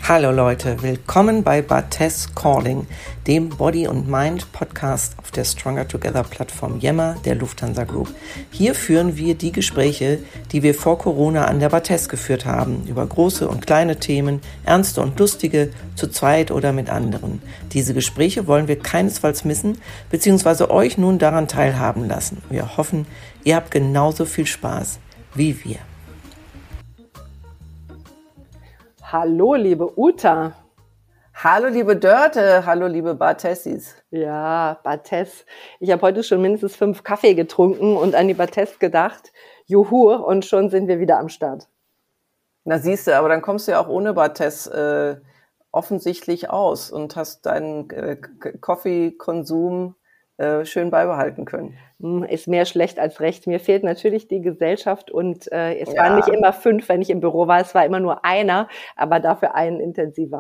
Hallo Leute, willkommen bei Barthes Calling, dem Body and Mind Podcast auf der Stronger Together Plattform Yammer der Lufthansa Group. Hier führen wir die Gespräche, die wir vor Corona an der Barthes geführt haben, über große und kleine Themen, ernste und lustige, zu zweit oder mit anderen. Diese Gespräche wollen wir keinesfalls missen, beziehungsweise euch nun daran teilhaben lassen. Wir hoffen, ihr habt genauso viel Spaß wie wir. Hallo, liebe Uta. Hallo, liebe Dörte. Hallo, liebe Bartessis. Ja, Barthes. Ich habe heute schon mindestens 5 Kaffee getrunken und an die Barthes gedacht. Juhu, und schon sind wir wieder am Start. Na siehst du, aber dann kommst du ja auch ohne Barthes offensichtlich aus und hast deinen Coffee-Konsum schön beibehalten können. Ist mehr schlecht als recht. Mir fehlt natürlich die Gesellschaft und es waren nicht immer 5, wenn ich im Büro war. Es war immer nur einer, aber dafür einen intensiver.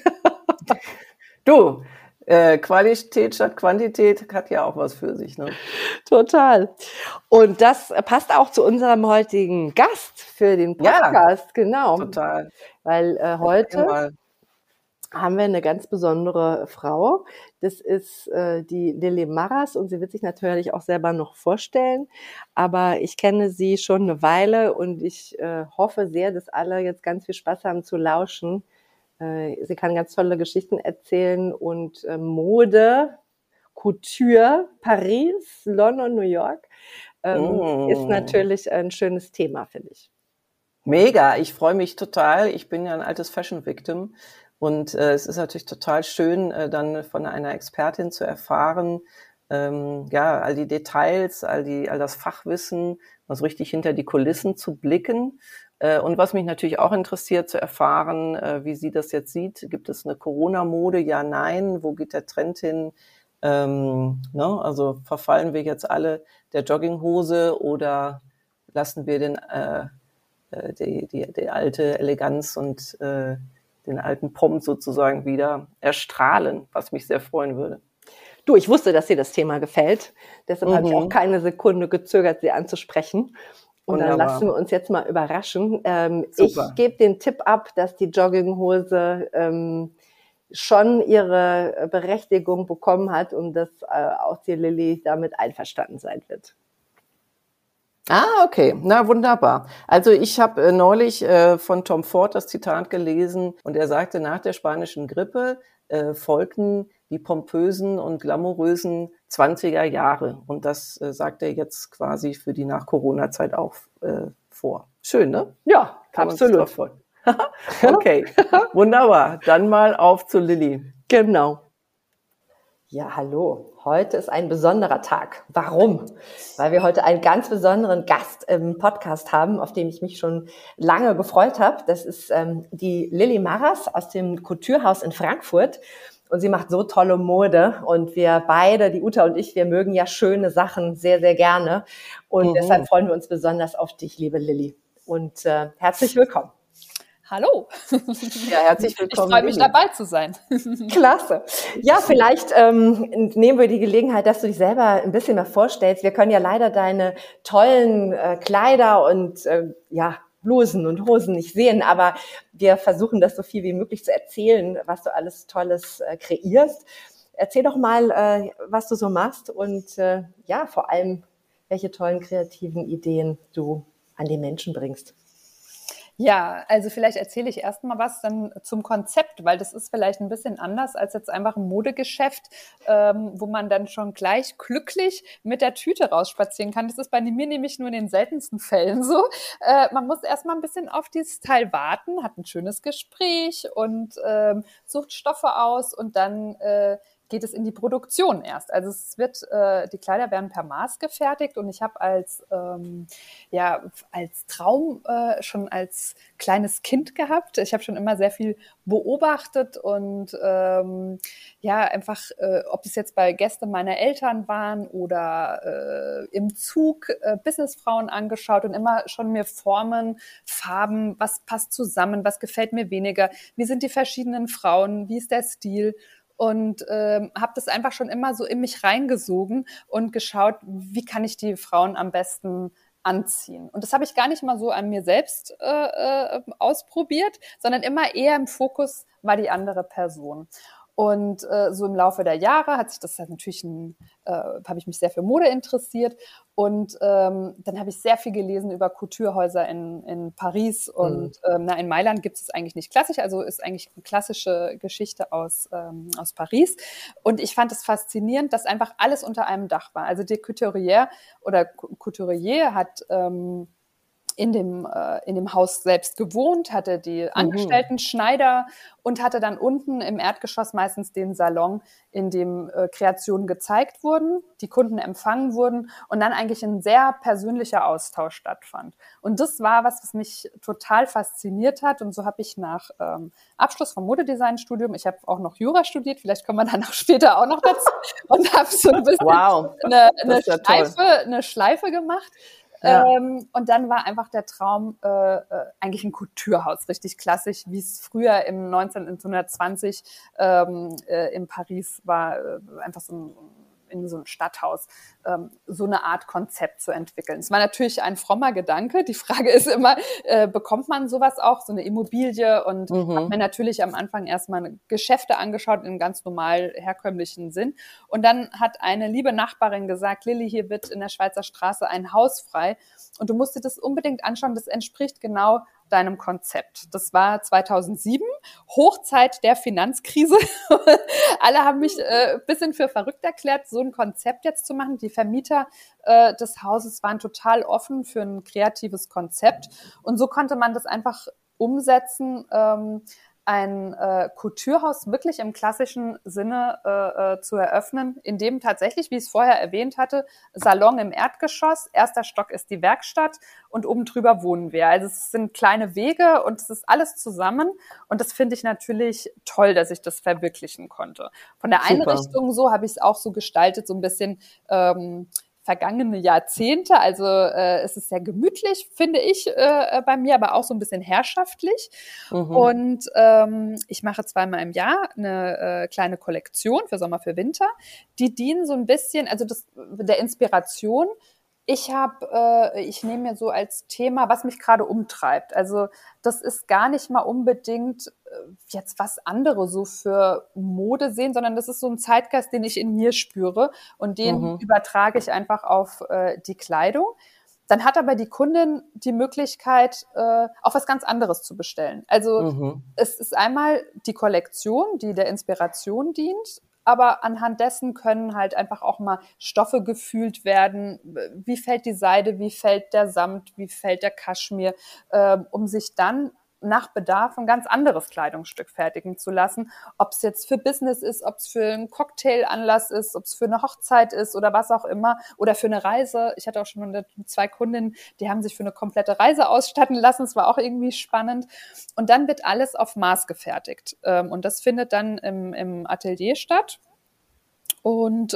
Du, Qualität statt Quantität hat ja auch was für sich, ne? Total. Und das passt auch zu unserem heutigen Gast für den Podcast. Ja, genau. Total. Weil heute haben wir eine ganz besondere Frau. Das ist die Lilly Marras und sie wird sich natürlich auch selber noch vorstellen. Aber ich kenne sie schon eine Weile und ich hoffe sehr, dass alle jetzt ganz viel Spaß haben zu lauschen. Sie kann ganz tolle Geschichten erzählen und Mode, Couture, Paris, London, New York ist natürlich ein schönes Thema, finde ich. Mega, ich freue mich total. Ich bin ja ein altes Fashion-Victim. Und es ist natürlich total schön, dann von einer Expertin zu erfahren, all die Details, all das Fachwissen, also richtig hinter die Kulissen zu blicken. Und was mich natürlich auch interessiert, zu erfahren, wie sie das jetzt sieht. Gibt es eine Corona-Mode? Ja, nein. Wo geht der Trend hin? Also verfallen wir jetzt alle der Jogginghose oder lassen wir die alte Eleganz und den alten Pomp sozusagen wieder erstrahlen, was mich sehr freuen würde. Du, ich wusste, dass dir das Thema gefällt. Deshalb habe ich auch keine Sekunde gezögert, sie anzusprechen. Und Wunderbar. Dann lassen wir uns jetzt mal überraschen. Ich gebe den Tipp ab, dass die Jogginghose schon ihre Berechtigung bekommen hat und dass auch die Lilly damit einverstanden sein wird. Okay. Na, wunderbar. Also ich habe neulich von Tom Ford das Zitat gelesen und er sagte, nach der spanischen Grippe folgten die pompösen und glamourösen 20er Jahre. Und das sagt er jetzt quasi für die Nach-Corona-Zeit auch vor. Schön, ne? Ja, kann absolut. Okay, wunderbar. Dann mal auf zu Lilly. Genau. Ja, hallo. Heute ist ein besonderer Tag. Warum? Weil wir heute einen ganz besonderen Gast im Podcast haben, auf den ich mich schon lange gefreut habe. Das ist die Lilly Marras aus dem Couturehaus in Frankfurt. Und sie macht so tolle Mode. Und wir beide, die Uta und ich, wir mögen ja schöne Sachen sehr, sehr gerne. Und deshalb freuen wir uns besonders auf dich, liebe Lilly. Und herzlich willkommen. Hallo. Ja, herzlich willkommen. Ich freue mich, dabei zu sein. Klasse. Ja, vielleicht nehmen wir die Gelegenheit, dass du dich selber ein bisschen mehr vorstellst. Wir können ja leider deine tollen Kleider und Blusen und Hosen nicht sehen, aber wir versuchen das so viel wie möglich zu erzählen, was du alles Tolles kreierst. Erzähl doch mal, was du so machst und vor allem, welche tollen kreativen Ideen du an die Menschen bringst. Ja, also vielleicht erzähle ich erst mal was dann zum Konzept, weil das ist vielleicht ein bisschen anders als jetzt einfach ein Modegeschäft, wo man dann schon gleich glücklich mit der Tüte rausspazieren kann. Das ist bei mir nämlich nur in den seltensten Fällen so. Man muss erst mal ein bisschen auf dieses Teil warten, hat ein schönes Gespräch und sucht Stoffe aus und dann geht es in die Produktion erst. Also es wird, die Kleider werden per Maß gefertigt und ich habe als Traum schon als kleines Kind gehabt. Ich habe schon immer sehr viel beobachtet und einfach, ob es jetzt bei Gästen meiner Eltern waren oder im Zug Businessfrauen angeschaut und immer schon mir Formen, Farben, was passt zusammen, was gefällt mir weniger, wie sind die verschiedenen Frauen, wie ist der Stil. Und habe das einfach schon immer so in mich reingesogen und geschaut, wie kann ich die Frauen am besten anziehen. Und das habe ich gar nicht mal so an mir selbst ausprobiert, sondern immer eher im Fokus war die andere Person. Und so im Laufe der Jahre hat sich das halt natürlich, habe ich mich sehr für Mode interessiert und dann habe ich sehr viel gelesen über Couturehäuser in Paris und in Mailand gibt es eigentlich nicht klassisch, also ist eigentlich eine klassische Geschichte aus Paris und ich fand es faszinierend, dass einfach alles unter einem Dach war. Also der Couturier oder Couturier hat in dem Haus selbst gewohnt, hatte die Angestellten Schneider und hatte dann unten im Erdgeschoss meistens den Salon, in dem Kreationen gezeigt wurden, die Kunden empfangen wurden und dann eigentlich ein sehr persönlicher Austausch stattfand. Und das war was mich total fasziniert hat und so habe ich nach Abschluss vom Modedesign-Studium, ich habe auch noch Jura studiert, vielleicht kommen wir dann auch später auch noch dazu und habe so ein bisschen eine Schleife gemacht. Ja. Und dann war einfach der Traum eigentlich ein Couturehaus, richtig klassisch, wie es früher im 1920 in Paris war, einfach in so einem Stadthaus, so eine Art Konzept zu entwickeln. Es war natürlich ein frommer Gedanke. Die Frage ist immer, bekommt man sowas auch, so eine Immobilie? Und habe mir natürlich am Anfang erstmal Geschäfte angeschaut im ganz normal herkömmlichen Sinn. Und dann hat eine liebe Nachbarin gesagt, Lilly, hier wird in der Schweizer Straße ein Haus frei und du musst dir das unbedingt anschauen, das entspricht genau deinem Konzept. Das war 2007, Hochzeit der Finanzkrise. Alle haben mich ein bisschen für verrückt erklärt, so ein Konzept jetzt zu machen. Die Vermieter des Hauses waren total offen für ein kreatives Konzept. Und so konnte man das einfach umsetzen, ein Couturehaus wirklich im klassischen Sinne zu eröffnen, in dem tatsächlich, wie ich es vorher erwähnt hatte, Salon im Erdgeschoss, erster Stock ist die Werkstatt und oben drüber wohnen wir. Also es sind kleine Wege und es ist alles zusammen und das finde ich natürlich toll, dass ich das verwirklichen konnte. Von der Einrichtung so habe ich es auch so gestaltet, so ein bisschen vergangene Jahrzehnte. Also es ist sehr gemütlich, finde ich, bei mir, aber auch so ein bisschen herrschaftlich. Und ich mache zweimal im Jahr eine kleine Kollektion für Sommer, für Winter. Die dienen so ein bisschen, also der Inspiration. Ich nehme mir so als Thema, was mich gerade umtreibt. Also das ist gar nicht mal unbedingt jetzt was andere so für Mode sehen, sondern das ist so ein Zeitgeist, den ich in mir spüre und den übertrage ich einfach auf die Kleidung. Dann hat aber die Kundin die Möglichkeit, auch was ganz anderes zu bestellen. Also es ist einmal die Kollektion, die der Inspiration dient, aber anhand dessen können halt einfach auch mal Stoffe gefühlt werden. Wie fällt die Seide, wie fällt der Samt, wie fällt der Kaschmir, um sich dann nach Bedarf ein ganz anderes Kleidungsstück fertigen zu lassen. Ob es jetzt für Business ist, ob es für einen Cocktailanlass ist, ob es für eine Hochzeit ist oder was auch immer oder für eine Reise. Ich hatte auch schon 2 Kundinnen, die haben sich für eine komplette Reise ausstatten lassen. Das war auch irgendwie spannend. Und dann wird alles auf Maß gefertigt. Und das findet dann im Atelier statt. Und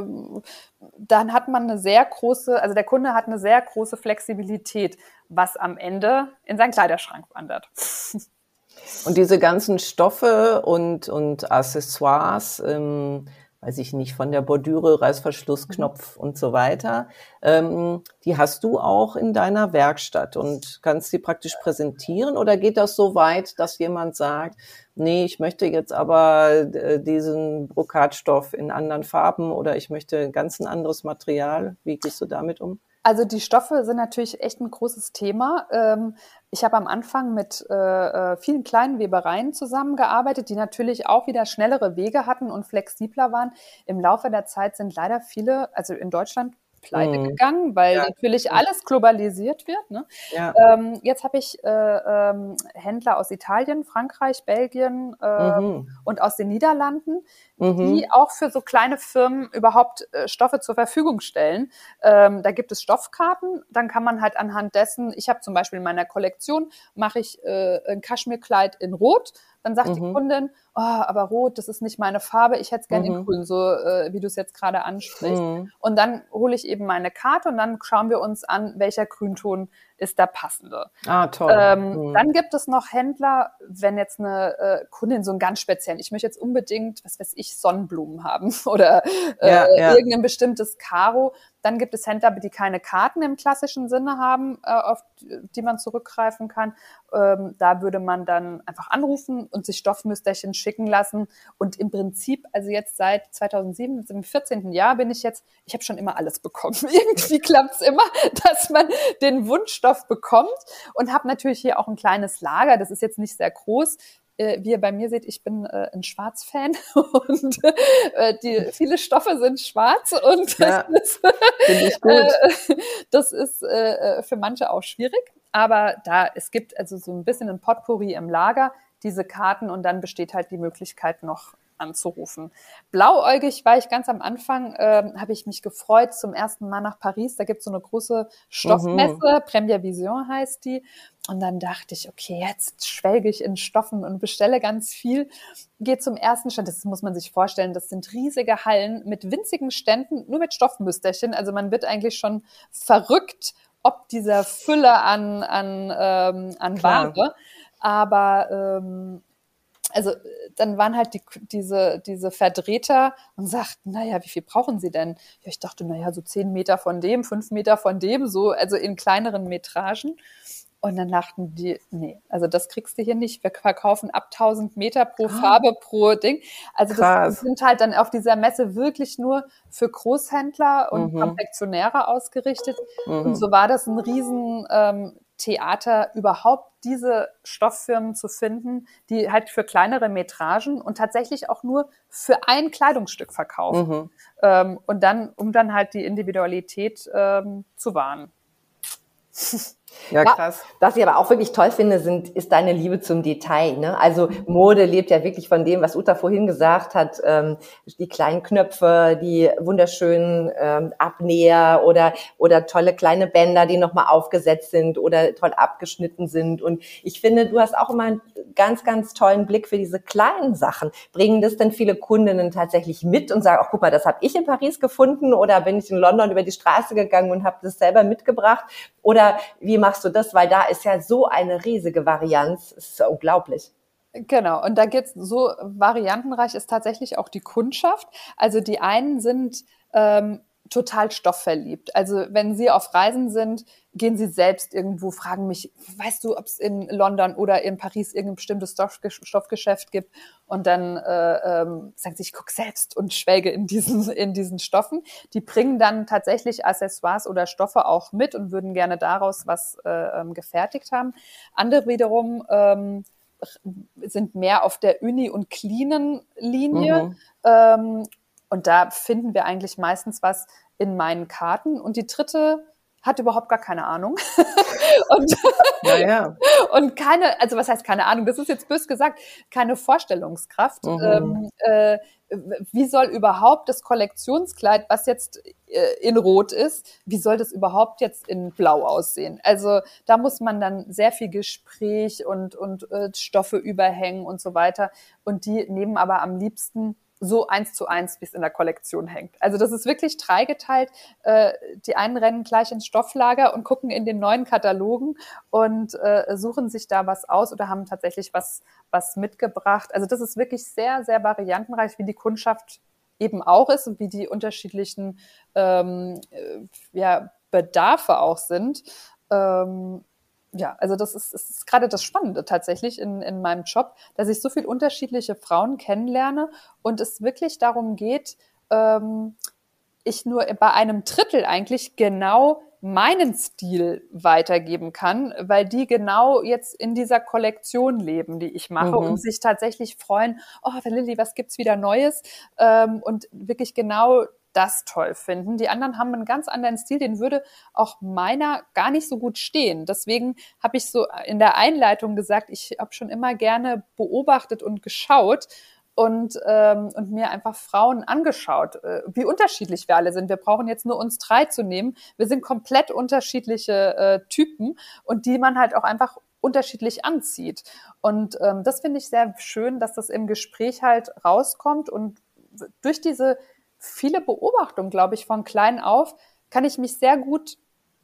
dann hat man eine sehr große, also der Kunde hat eine sehr große Flexibilität, was am Ende in seinen Kleiderschrank wandert. Und diese ganzen Stoffe und Accessoires, weiß ich nicht, von der Bordüre, Reißverschlussknopf und so weiter, die hast du auch in deiner Werkstatt und kannst die praktisch präsentieren? Oder geht das so weit, dass jemand sagt, nee, ich möchte jetzt aber diesen Brokatstoff in anderen Farben oder ich möchte ganz ein anderes Material? Wie gehst du damit um? Also die Stoffe sind natürlich echt ein großes Thema. Ich habe am Anfang mit vielen kleinen Webereien zusammengearbeitet, die natürlich auch wieder schnellere Wege hatten und flexibler waren. Im Laufe der Zeit sind leider viele, also in Deutschland, pleite gegangen, weil natürlich alles globalisiert wird. Ne? Ja. Jetzt habe ich Händler aus Italien, Frankreich, Belgien und aus den Niederlanden, die auch für so kleine Firmen überhaupt Stoffe zur Verfügung stellen. Da gibt es Stoffkarten, dann kann man halt anhand dessen, ich habe zum Beispiel in meiner Kollektion, mache ich ein Kaschmirkleid in Rot, dann sagt die Kundin, oh, aber Rot, das ist nicht meine Farbe, ich hätte es gerne in Grün, so wie du es jetzt gerade ansprichst. Und dann hole ich eben meine Karte und dann schauen wir uns an, welcher Grünton ist der passende. Ah, toll. Dann gibt es noch Händler, wenn jetzt eine Kundin so einen ganz speziellen, ich möchte jetzt unbedingt, was weiß ich, Sonnenblumen haben oder irgendein bestimmtes Karo, Dann gibt es Händler, die keine Karten im klassischen Sinne haben, auf die man zurückgreifen kann. Da würde man dann einfach anrufen und sich Stoffmüsterchen schicken lassen. Und im Prinzip, also jetzt seit 2007, im 14. Jahr ich habe schon immer alles bekommen. Irgendwie klappt es immer, dass man den Wunschstoff bekommt, und habe natürlich hier auch ein kleines Lager. Das ist jetzt nicht sehr groß. Wie ihr bei mir seht, ich bin ein Schwarz-Fan und viele Stoffe sind schwarz, und das ist für manche auch schwierig. Aber es gibt also so ein bisschen ein Potpourri im Lager, diese Karten, und dann besteht halt die Möglichkeit noch anzurufen. Blauäugig war ich ganz am Anfang, habe ich mich gefreut, zum ersten Mal nach Paris. Da gibt es so eine große Stoffmesse, Première Vision heißt die. Und dann dachte ich, okay, jetzt schwelge ich in Stoffen und bestelle ganz viel. Gehe zum ersten Stand, das muss man sich vorstellen, das sind riesige Hallen mit winzigen Ständen, nur mit Stoffmüsterchen. Also man wird eigentlich schon verrückt, ob dieser Fülle an Ware. Aber also dann waren halt diese Vertreter und sagten, naja, wie viel brauchen Sie denn? Ja, ich dachte, naja, so 10 Meter von dem, 5 Meter von dem, so, also in kleineren Metragen. Und dann dachten die, nee, also das kriegst du hier nicht. Wir verkaufen ab 1000 Meter pro Farbe, pro Ding. Also das sind halt dann auf dieser Messe wirklich nur für Großhändler und Konfektionäre ausgerichtet. Und so war das ein riesen Theater, überhaupt diese Stofffirmen zu finden, die halt für kleinere Metragen und tatsächlich auch nur für ein Kleidungsstück verkaufen. Und dann, um dann halt die Individualität zu wahren. Ja, krass. Was ich aber auch wirklich toll finde, ist deine Liebe zum Detail, ne? Also Mode lebt ja wirklich von dem, was Uta vorhin gesagt hat, die kleinen Knöpfe, die wunderschönen Abnäher oder tolle kleine Bänder, die nochmal aufgesetzt sind oder toll abgeschnitten sind. Und ich finde, du hast auch immer einen ganz, ganz tollen Blick für diese kleinen Sachen. Bringen das denn viele Kundinnen tatsächlich mit und sagen, ach, guck mal, das habe ich in Paris gefunden, oder bin ich in London über die Straße gegangen und habe das selber mitgebracht? Oder wie machst du das? Weil da ist ja so eine riesige Varianz. Es ist ja unglaublich. Genau, und da geht's so variantenreich ist tatsächlich auch die Kundschaft. Also die einen sind total stoffverliebt. Also wenn sie auf Reisen sind, gehen sie selbst irgendwo, fragen mich, weißt du, ob es in London oder in Paris irgendein bestimmtes Stoffgeschäft gibt? Und dann sagen sie, ich gucke selbst und schwelge in diesen Stoffen. Die bringen dann tatsächlich Accessoires oder Stoffe auch mit und würden gerne daraus was gefertigt haben. Andere wiederum sind mehr auf der Uni- und cleanen Linie. Und da finden wir eigentlich meistens was in meinen Karten. Und die dritte hat überhaupt gar keine Ahnung. Und keine, also was heißt keine Ahnung? Das ist jetzt bös gesagt, keine Vorstellungskraft. Wie soll überhaupt das Kollektionskleid, was jetzt in Rot ist, wie soll das überhaupt jetzt in Blau aussehen? Also da muss man dann sehr viel Gespräch und Stoffe überhängen und so weiter. Und die nehmen aber am liebsten so 1:1, wie es in der Kollektion hängt. Also das ist wirklich dreigeteilt. Die einen rennen gleich ins Stofflager und gucken in den neuen Katalogen und suchen sich da was aus oder haben tatsächlich was mitgebracht. Also das ist wirklich sehr, sehr variantenreich, wie die Kundschaft eben auch ist und wie die unterschiedlichen Bedarfe auch sind. Ja, also das ist gerade das Spannende tatsächlich in meinem Job, dass ich so viel unterschiedliche Frauen kennenlerne und es wirklich darum geht, ich nur bei einem Drittel eigentlich genau meinen Stil weitergeben kann, weil die genau jetzt in dieser Kollektion leben, die ich mache und sich tatsächlich freuen, oh, Lilly, was gibt's wieder Neues? Und wirklich genau das toll finden. Die anderen haben einen ganz anderen Stil, den würde auch meiner gar nicht so gut stehen. Deswegen habe ich so in der Einleitung gesagt, ich habe schon immer gerne beobachtet und geschaut und mir einfach Frauen angeschaut, wie unterschiedlich wir alle sind. Wir brauchen jetzt nur uns 3 zu nehmen. Wir sind komplett unterschiedliche Typen und die man halt auch einfach unterschiedlich anzieht. Und das finde ich sehr schön, dass das im Gespräch halt rauskommt und durch diese viele Beobachtungen, glaube ich, von klein auf, kann ich mich sehr gut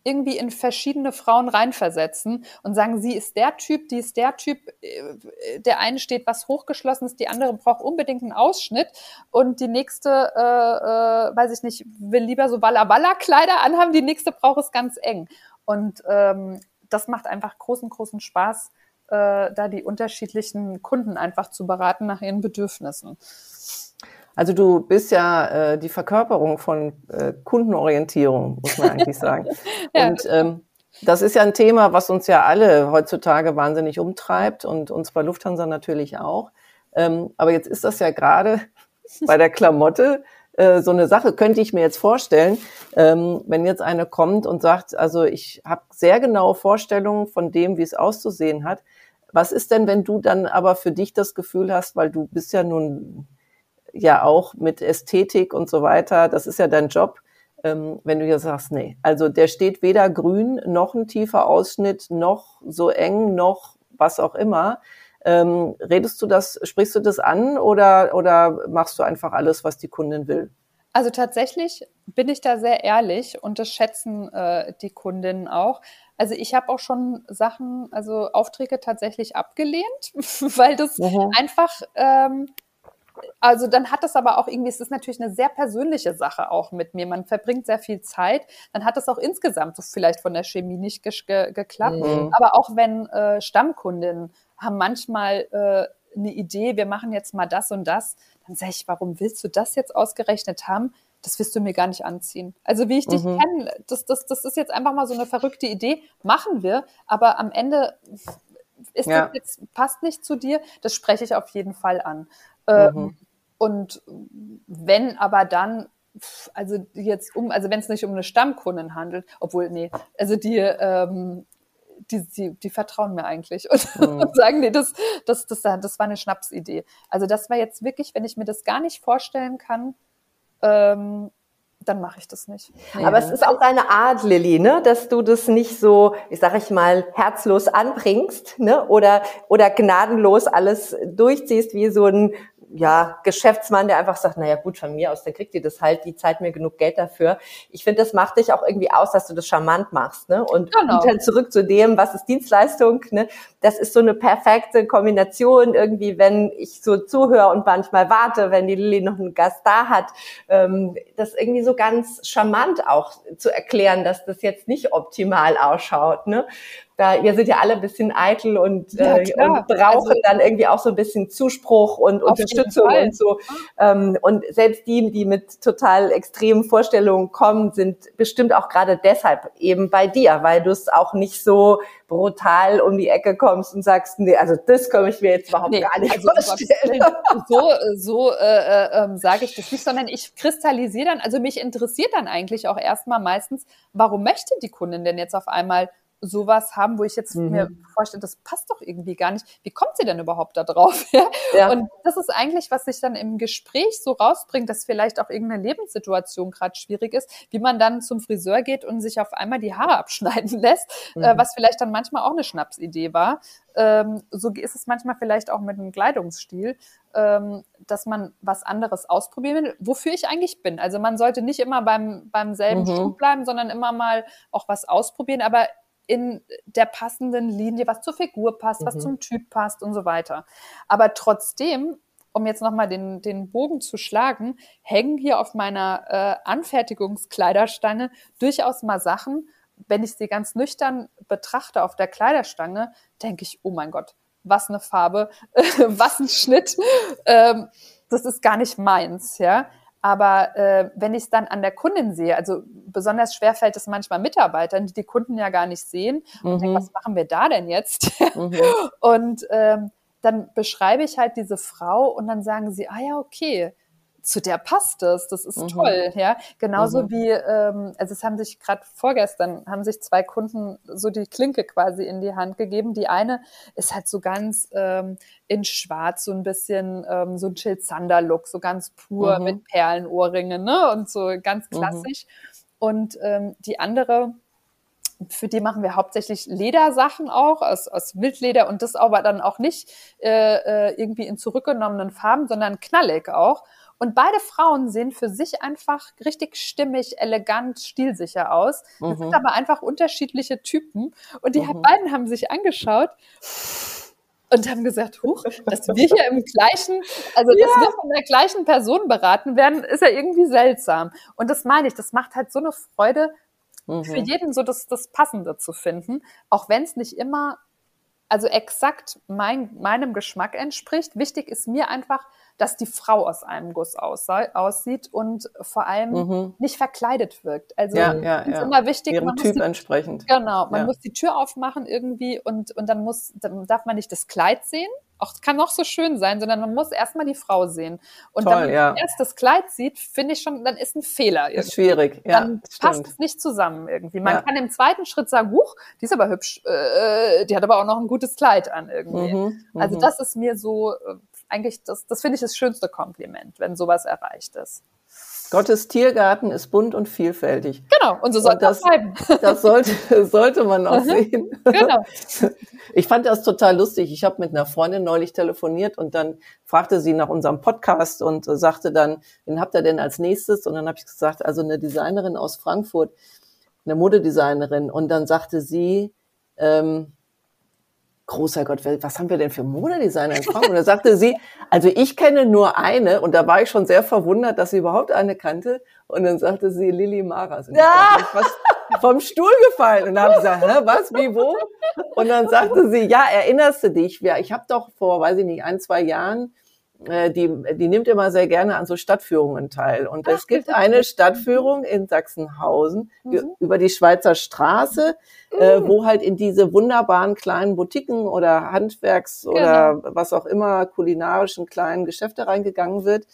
irgendwie in verschiedene Frauen reinversetzen und sagen, sie ist der Typ, die ist der Typ, der eine steht was Hochgeschlossenes, die andere braucht unbedingt einen Ausschnitt und die nächste, weiß ich nicht, will lieber so Walla-Walla-Kleider anhaben, die nächste braucht es ganz eng. Und das macht einfach großen Spaß, da die unterschiedlichen Kunden einfach zu beraten nach ihren Bedürfnissen. Also du bist ja die Verkörperung von Kundenorientierung, muss man eigentlich sagen. Ja. Und das ist ja ein Thema, was uns ja alle heutzutage wahnsinnig umtreibt und uns bei Lufthansa natürlich auch. Aber jetzt ist das ja gerade bei der Klamotte so eine Sache, könnte ich mir jetzt vorstellen, wenn jetzt eine kommt und sagt, also ich habe sehr genaue Vorstellungen von dem, wie es auszusehen hat. Was ist denn, wenn du dann aber für dich das Gefühl hast, weil du bist ja nun ja auch mit Ästhetik und so weiter, das ist ja dein Job, wenn du jetzt sagst, nee, also der steht weder grün, noch ein tiefer Ausschnitt, noch so eng, noch was auch immer. Sprichst du das an oder machst du einfach alles, was die Kundin will? Also tatsächlich bin ich da sehr ehrlich und das schätzen die Kundinnen auch. Also ich habe auch schon Aufträge tatsächlich abgelehnt, weil das einfach also dann hat das aber auch irgendwie, es ist natürlich eine sehr persönliche Sache auch mit mir. Man verbringt sehr viel Zeit. Dann hat das auch insgesamt so vielleicht von der Chemie nicht geklappt. Aber auch wenn Stammkundinnen haben manchmal eine Idee, wir machen jetzt mal das und das, dann sage ich, warum willst du das jetzt ausgerechnet haben? Das wirst du mir gar nicht anziehen. Also wie ich dich kenne, das ist jetzt einfach mal so eine verrückte Idee. Machen wir, aber am Ende das jetzt, passt nicht zu dir. Das spreche ich auf jeden Fall an. Und wenn aber dann, also wenn es nicht um eine Stammkundin handelt, obwohl, also die vertrauen mir eigentlich und sagen, nee, das war eine Schnapsidee. Also das war jetzt wirklich, wenn ich mir das gar nicht vorstellen kann, dann mache ich das nicht. Nee, aber es ist auch deine Art, Lilly, ne, dass du das nicht so, herzlos anbringst, ne, oder gnadenlos alles durchziehst wie so ein Geschäftsmann, der einfach sagt, naja gut, von mir aus, dann kriegt ihr das halt, die zahlt mir genug Geld dafür. Ich finde, das macht dich auch irgendwie aus, dass du das charmant machst, ne? Und dann zurück zu dem, was ist Dienstleistung, ne? Das ist so eine perfekte Kombination irgendwie, wenn ich so zuhöre und manchmal warte, wenn die Lilly noch einen Gast da hat, das irgendwie so ganz charmant auch zu erklären, dass das jetzt nicht optimal ausschaut, ne? Wir sind ja alle ein bisschen eitel und brauchen dann irgendwie auch so ein bisschen Zuspruch und Unterstützung und so. Und selbst die mit total extremen Vorstellungen kommen, sind bestimmt auch gerade deshalb eben bei dir, weil du es auch nicht so brutal um die Ecke kommst und sagst, nee, also das kann ich mir jetzt überhaupt gar nicht vorstellen. So sage ich das nicht, sondern ich kristallisiere dann, also mich interessiert dann eigentlich auch erstmal meistens, warum möchte die Kundin denn jetzt auf einmal sowas haben, wo ich jetzt mir vorstelle, das passt doch irgendwie gar nicht. Wie kommt sie denn überhaupt da drauf? Und das ist eigentlich, was sich dann im Gespräch so rausbringt, dass vielleicht auch irgendeine Lebenssituation gerade schwierig ist, wie man dann zum Friseur geht und sich auf einmal die Haare abschneiden lässt, was vielleicht dann manchmal auch eine Schnapsidee war. So ist es manchmal vielleicht auch mit einem Kleidungsstil, dass man was anderes ausprobieren will, wofür ich eigentlich bin. Also man sollte nicht immer beim selben Schuh bleiben, sondern immer mal auch was ausprobieren, aber in der passenden Linie, was zur Figur passt, was zum Typ passt und so weiter. Aber trotzdem, um jetzt nochmal den Bogen zu schlagen, hängen hier auf meiner Anfertigungskleiderstange durchaus mal Sachen. Wenn ich sie ganz nüchtern betrachte auf der Kleiderstange, denke ich, oh mein Gott, was eine Farbe, was ein Schnitt. Das ist gar nicht meins, ja. Aber wenn ich es dann an der Kundin sehe, also besonders schwer fällt es manchmal Mitarbeitern, die Kunden ja gar nicht sehen und denken, was machen wir da denn jetzt? Und dann beschreibe ich halt diese Frau und dann sagen sie, okay, zu der passt es, das ist toll, ja. Genauso wie, also es haben sich gerade vorgestern, haben sich 2 Kunden so die Klinke quasi in die Hand gegeben. Die eine ist halt so ganz in schwarz, so ein bisschen so ein Jill Sander-Look, so ganz pur mit Perlenohrringen, ne, und so ganz klassisch. Und die andere, für die machen wir hauptsächlich Ledersachen auch, aus Wildleder und das aber dann auch nicht irgendwie in zurückgenommenen Farben, sondern knallig auch. Und beide Frauen sehen für sich einfach richtig stimmig, elegant, stilsicher aus. Das sind aber einfach unterschiedliche Typen. Und die beiden haben sich angeschaut und haben gesagt, huch, dass wir hier im gleichen, dass wir von der gleichen Person beraten werden, ist ja irgendwie seltsam. Und das meine ich, das macht halt so eine Freude, für jeden so das Passende zu finden, auch wenn es nicht immer exakt meinem Geschmack entspricht. Wichtig ist mir einfach, dass die Frau aus einem Guss aussieht und vor allem nicht verkleidet wirkt. Also ist immer wichtig, ihrem Typ entsprechend. Genau, man muss die Tür aufmachen irgendwie und dann darf man nicht das Kleid sehen. Auch kann noch so schön sein, sondern man muss erstmal die Frau sehen. Und wenn man erst das Kleid sieht, finde ich schon, dann ist ein Fehler. Irgendwie. Ist schwierig, ja. Dann passt es nicht zusammen irgendwie. Man kann im zweiten Schritt sagen, huch, die ist aber hübsch, die hat aber auch noch ein gutes Kleid an irgendwie. Also das ist mir so, eigentlich, das finde ich das schönste Kompliment, wenn sowas erreicht ist. Gottes Tiergarten ist bunt und vielfältig. Genau, und so soll das bleiben. Das sollte man auch sehen. Genau. Ich fand das total lustig. Ich habe mit einer Freundin neulich telefoniert und dann fragte sie nach unserem Podcast und sagte dann, wen habt ihr denn als nächstes? Und dann habe ich gesagt, also eine Designerin aus Frankfurt, eine Modedesignerin. Und dann sagte sie, großer Gott, was haben wir denn für Modedesigner in Frankfurt? Und da sagte sie, also ich kenne nur eine, und da war ich schon sehr verwundert, dass sie überhaupt eine kannte. Und dann sagte sie Lili Maras. Und ich bin fast vom Stuhl gefallen. Und dann habe ich gesagt, was, wie, wo? Und dann sagte sie, ja, erinnerst du dich? Ja, ich habe doch vor, weiß ich nicht, 1-2 Jahren, die nimmt immer sehr gerne an so Stadtführungen teil. Und es gibt eine Stadtführung in Sachsenhausen über die Schweizer Straße, wo halt in diese wunderbaren kleinen Boutiquen oder Handwerks- oder was auch immer kulinarischen kleinen Geschäfte reingegangen wird.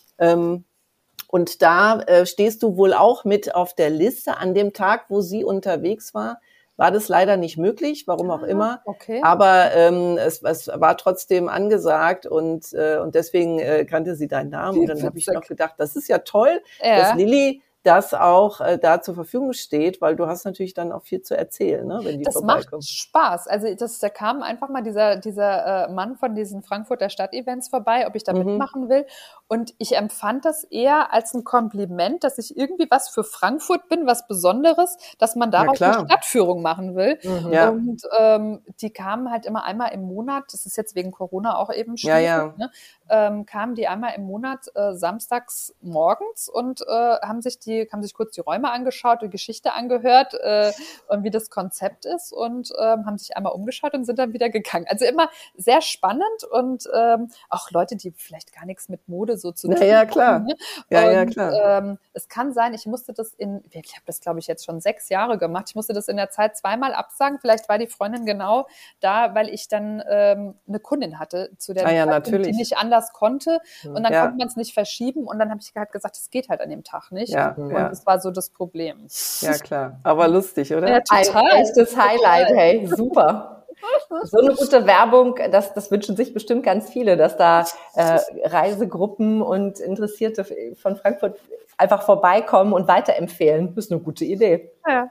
Und da stehst du wohl auch mit auf der Liste. An dem Tag, wo sie unterwegs war das leider nicht möglich, warum auch immer. Okay. Aber es war trotzdem angesagt und deswegen kannte sie deinen Namen. Und dann habe ich noch gedacht, das ist ja toll, dass Lili das auch da zur Verfügung steht, weil du hast natürlich dann auch viel zu erzählen, ne, wenn die vorbeikommen. Das macht Spaß. Also da kam einfach mal dieser Mann von diesen Frankfurter Stadtevents vorbei, ob ich da mitmachen will. Und ich empfand das eher als ein Kompliment, dass ich irgendwie was für Frankfurt bin, was Besonderes, dass man daraus eine Stadtführung machen will. Und die kamen halt immer einmal im Monat, das ist jetzt wegen Corona auch eben schwierig, ne? Kamen die einmal im Monat samstags morgens und haben sich kurz die Räume angeschaut, die Geschichte angehört und wie das Konzept ist und haben sich einmal umgeschaut und sind dann wieder gegangen. Also immer sehr spannend und auch Leute, die vielleicht gar nichts mit Mode so zu tun haben. Ja, klar. Ne? Ja, klar. Es kann sein, ich habe das glaube ich jetzt schon 6 Jahre gemacht, ich musste das in der Zeit 2-mal absagen, vielleicht war die Freundin genau da, weil ich dann eine Kundin hatte, zu der Zeitpunkt, die nicht anders konnte und dann konnte man es nicht verschieben und dann habe ich halt gesagt, es geht halt an dem Tag nicht und das war so das Problem. Ja, klar, aber lustig, oder? Ja, total. Ein echtes Highlight, hey, super. So eine gute Werbung, das wünschen sich bestimmt ganz viele, dass da Reisegruppen und Interessierte von Frankfurt einfach vorbeikommen und weiterempfehlen. Das ist eine gute Idee. Ja.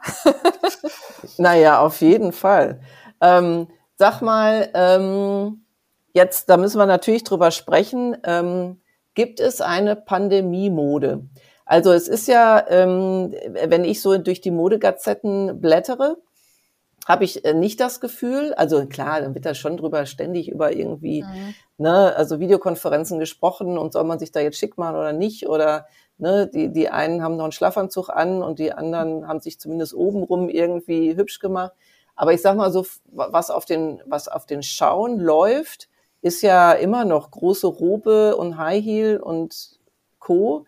Naja, auf jeden Fall. Sag mal, jetzt, da müssen wir natürlich drüber sprechen, gibt es eine Pandemie-Mode? Also es ist ja, wenn ich so durch die Modegazetten blättere, habe ich nicht das Gefühl, also klar, dann wird da schon drüber ständig über irgendwie, ne, also Videokonferenzen gesprochen und soll man sich da jetzt schick machen oder nicht oder ne, die einen haben noch einen Schlafanzug an und die anderen haben sich zumindest obenrum irgendwie hübsch gemacht. Aber ich sag mal so, was auf den Schauen läuft, ist ja immer noch große Robe und High Heel und Co.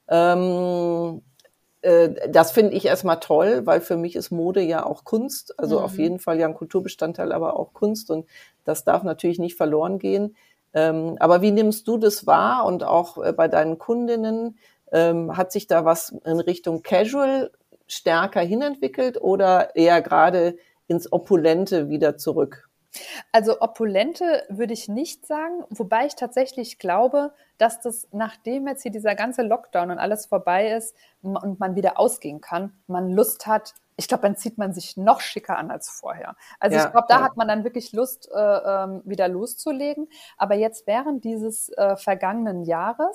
Das finde ich erstmal toll, weil für mich ist Mode ja auch Kunst, also auf jeden Fall ja ein Kulturbestandteil, aber auch Kunst und das darf natürlich nicht verloren gehen. Aber wie nimmst du das wahr und auch bei deinen Kundinnen, hat sich da was in Richtung Casual stärker hinentwickelt oder eher gerade ins Opulente wieder zurück? Also Opulente würde ich nicht sagen, wobei ich tatsächlich glaube, dass das, nachdem jetzt hier dieser ganze Lockdown und alles vorbei ist und man wieder ausgehen kann, man Lust hat, ich glaube, dann zieht man sich noch schicker an als vorher. Also ich glaube, da hat man dann wirklich Lust, wieder loszulegen. Aber jetzt während dieses vergangenen Jahres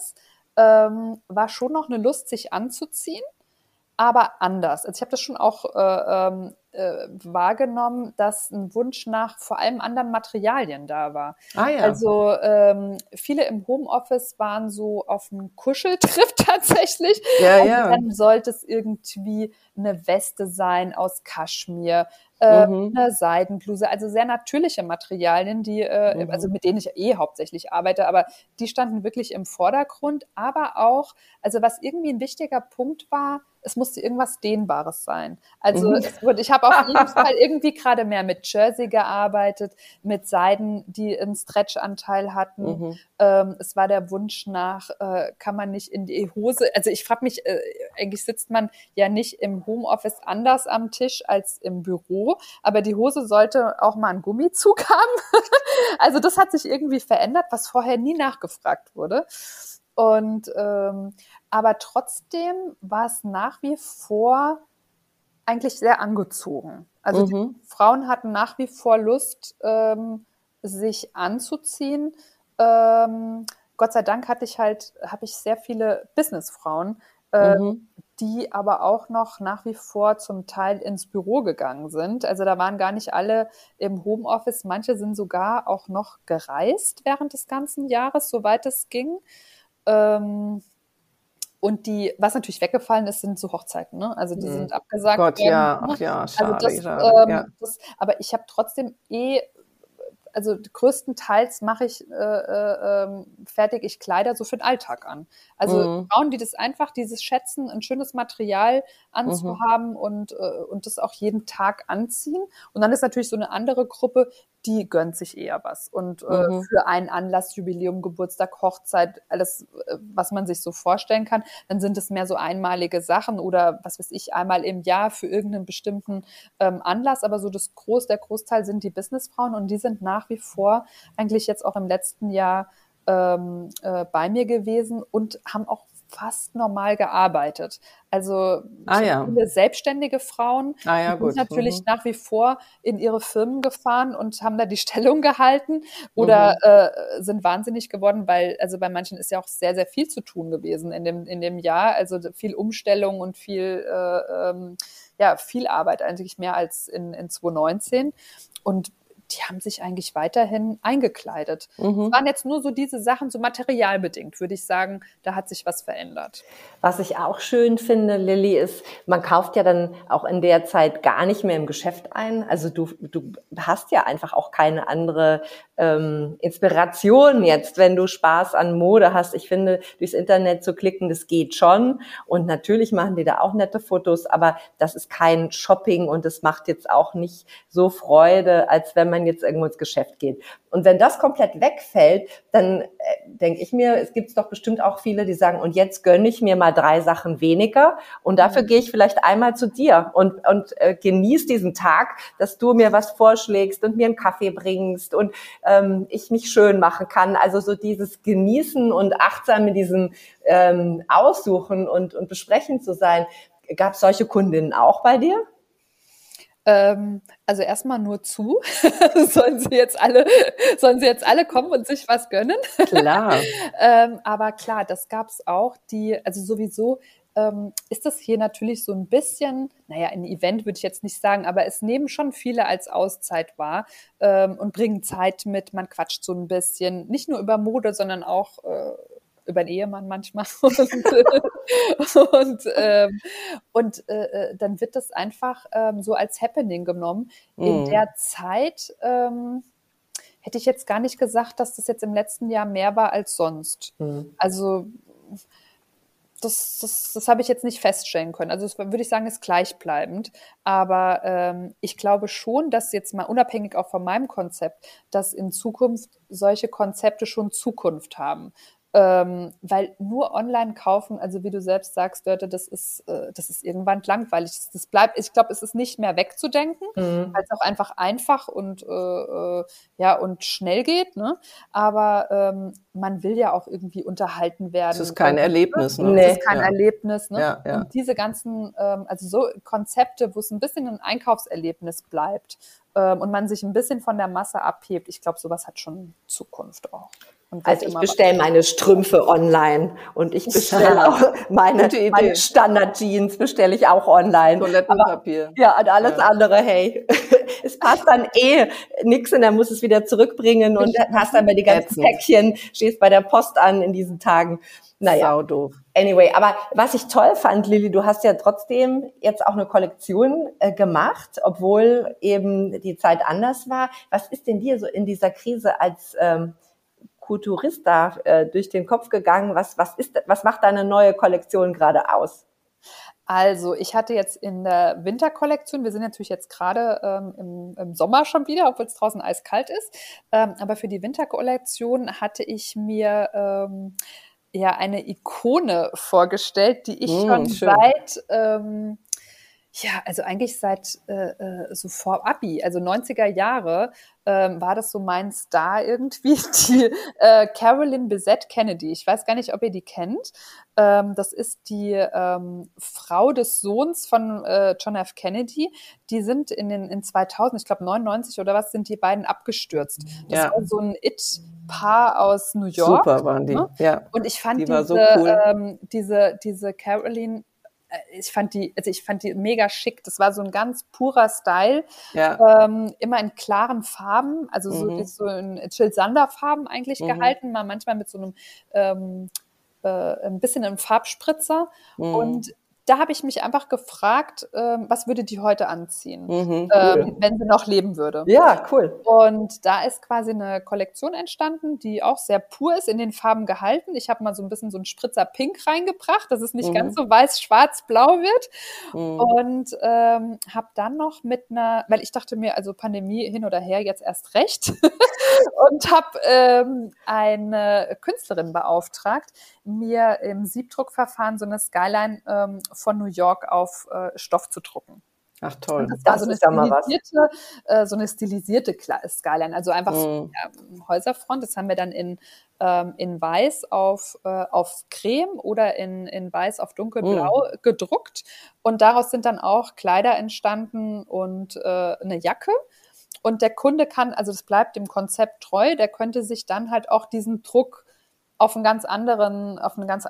war schon noch eine Lust, sich anzuziehen, aber anders. Also ich habe das schon auch wahrgenommen, dass ein Wunsch nach vor allem anderen Materialien da war. Also viele im Homeoffice waren so auf einem Kuscheltrip tatsächlich. Dann sollte es irgendwie eine Weste sein aus Kaschmir, eine Seidenbluse, also sehr natürliche Materialien, die, also mit denen ich hauptsächlich arbeite, aber die standen wirklich im Vordergrund. Aber auch, also was irgendwie ein wichtiger Punkt war, es musste irgendwas Dehnbares sein. Also ich habe auf jeden Fall irgendwie gerade mehr mit Jersey gearbeitet, mit Seiden, die einen Stretch-Anteil hatten. Es war der Wunsch nach, kann man nicht in die Hose, also ich frage mich, eigentlich sitzt man ja nicht im Homeoffice anders am Tisch als im Büro, aber die Hose sollte auch mal einen Gummizug haben. Also das hat sich irgendwie verändert, was vorher nie nachgefragt wurde. Und aber trotzdem war es nach wie vor eigentlich sehr angezogen. Also die Frauen hatten nach wie vor Lust, sich anzuziehen. Gott sei Dank habe ich sehr viele Businessfrauen, die aber auch noch nach wie vor zum Teil ins Büro gegangen sind. Also da waren gar nicht alle im Homeoffice. Manche sind sogar auch noch gereist während des ganzen Jahres, soweit es ging. Und was natürlich weggefallen ist, sind so Hochzeiten, ne? Also die sind abgesagt worden. Schade. Aber ich habe trotzdem also größtenteils mache ich fertig ich Kleider so für den Alltag an. Also Frauen, die das einfach, dieses Schätzen, ein schönes Material anzuhaben und das auch jeden Tag anziehen. Und dann ist natürlich so eine andere Gruppe, die gönnt sich eher was. Und für einen Anlass, Jubiläum, Geburtstag, Hochzeit, alles, was man sich so vorstellen kann, dann sind es mehr so einmalige Sachen oder was weiß ich, einmal im Jahr für irgendeinen bestimmten Anlass. Aber so der Großteil sind die Businessfrauen und die sind nach wie vor eigentlich jetzt auch im letzten Jahr bei mir gewesen und haben auch fast normal gearbeitet. Also viele selbstständige Frauen sind natürlich nach wie vor in ihre Firmen gefahren und haben da die Stellung gehalten oder sind wahnsinnig geworden, weil bei manchen ist ja auch sehr, sehr viel zu tun gewesen in dem Jahr. Also viel Umstellung und viel Arbeit, eigentlich mehr als in 2019. Und die haben sich eigentlich weiterhin eingekleidet. Es waren jetzt nur so diese Sachen, so materialbedingt, würde ich sagen, da hat sich was verändert. Was ich auch schön finde, Lilly, ist, man kauft ja dann auch in der Zeit gar nicht mehr im Geschäft ein. Also du hast ja einfach auch keine andere Inspiration jetzt, wenn du Spaß an Mode hast. Ich finde, durchs Internet zu klicken, das geht schon. Und natürlich machen die da auch nette Fotos, aber das ist kein Shopping und das macht jetzt auch nicht so Freude, als wenn man jetzt irgendwo ins Geschäft geht. Und wenn das komplett wegfällt, dann denke ich mir, es gibt doch bestimmt auch viele, die sagen, und jetzt gönne ich mir mal 3 Sachen weniger und dafür gehe ich vielleicht einmal zu dir und genieße diesen Tag, dass du mir was vorschlägst und mir einen Kaffee bringst und ich mich schön machen kann. Also so dieses Genießen und achtsam in diesem Aussuchen und Besprechen zu sein. Gab es solche Kundinnen auch bei dir? Also erstmal nur zu. Sollen sie jetzt alle kommen und sich was gönnen? Klar. Aber klar, das gab's auch. Also sowieso ist das hier natürlich so ein bisschen, ein Event würde ich jetzt nicht sagen, aber es nehmen schon viele als Auszeit wahr und bringen Zeit mit. Man quatscht so ein bisschen, nicht nur über Mode, sondern auch über den Ehemann manchmal. Und dann wird das einfach so als Happening genommen. In der Zeit hätte ich jetzt gar nicht gesagt, dass das jetzt im letzten Jahr mehr war als sonst. Also das habe ich jetzt nicht feststellen können. Also das würde ich sagen, ist gleichbleibend. Aber ich glaube schon, dass jetzt mal unabhängig auch von meinem Konzept, dass in Zukunft solche Konzepte schon Zukunft haben. Weil nur online kaufen, also wie du selbst sagst, Dörte, das ist irgendwann langweilig. Das bleibt, ich glaube, es ist nicht mehr wegzudenken, weil es auch einfach und und schnell geht, ne? Aber man will ja auch irgendwie unterhalten werden. Es ist kein Erlebnis, ne? Es ist kein Erlebnis, ne? Ja. Und diese ganzen, also so Konzepte, wo es ein bisschen ein Einkaufserlebnis bleibt und man sich ein bisschen von der Masse abhebt, ich glaube, sowas hat schon Zukunft auch. Also ich bestelle meine Strümpfe online und ich bestelle auch meine Standard-Jeans bestelle ich auch online. Toilettenpapier. Ja, und alles andere, hey, es passt dann nix und dann musst du es wieder zurückbringen und hast dann bei die ganzen Päckchen, stehst bei der Post an in diesen Tagen. Naja, sau doof. Anyway, aber was ich toll fand, Lilly, du hast ja trotzdem jetzt auch eine Kollektion gemacht, obwohl eben die Zeit anders war. Was ist denn dir so in dieser Krise als Kulturista durch den Kopf gegangen? Was macht deine neue Kollektion gerade aus? Also ich hatte jetzt in der Winterkollektion, wir sind natürlich jetzt gerade im Sommer schon wieder, obwohl es draußen eiskalt ist, aber für die Winterkollektion hatte ich mir eine Ikone vorgestellt, die ich schon seit also eigentlich seit so vor Abi, also 90er Jahre, war das so mein Star irgendwie, die Carolyn Bessette Kennedy. Ich weiß gar nicht, ob ihr die kennt. Das ist die Frau des Sohns von John F. Kennedy. Die sind in 2000, ich glaube 99 oder was, sind die beiden abgestürzt. Das war so ein Paar aus New York. Super waren die, ja. Und ich fand diese Carolyn, ich fand die mega schick. Das war so ein ganz purer Style. Ja. Immer in klaren Farben, also so in Jill Sander Farben eigentlich gehalten, mal manchmal mit so einem ein bisschen im Farbspritzer. Und da habe ich mich einfach gefragt, was würde die heute anziehen, cool. Wenn sie noch leben würde. Ja, cool. Und da ist quasi eine Kollektion entstanden, die auch sehr pur ist, in den Farben gehalten. Ich habe mal so ein bisschen so einen Spritzer Pink reingebracht, dass es nicht ganz so weiß, schwarz, blau wird. Und habe dann noch weil ich dachte mir, also Pandemie hin oder her, jetzt erst recht. Und habe eine Künstlerin beauftragt, mir im Siebdruckverfahren so eine Skyline von New York auf Stoff zu drucken. Ach toll. Und das war so eine stilisierte Skyline, also einfach Häuserfront. Das haben wir dann in Weiß auf Creme oder in Weiß auf Dunkelblau gedruckt. Und daraus sind dann auch Kleider entstanden und eine Jacke. Und der Kunde kann, also das bleibt dem Konzept treu, der könnte sich dann halt auch diesen Druck auf eine ganz andere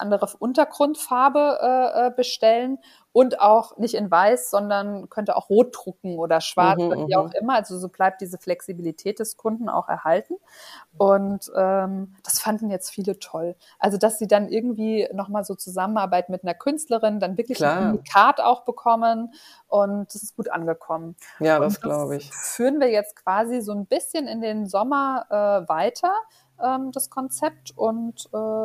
Untergrundfarbe bestellen und auch nicht in Weiß, sondern könnte auch rot drucken oder schwarz oder wie auch immer. Also so bleibt diese Flexibilität des Kunden auch erhalten. Und das fanden jetzt viele toll. Also dass sie dann irgendwie nochmal so Zusammenarbeit mit einer Künstlerin, dann wirklich ein Unikat auch bekommen und das ist gut angekommen. Ja, das glaube ich. Führen wir jetzt quasi so ein bisschen in den Sommer weiter, das Konzept und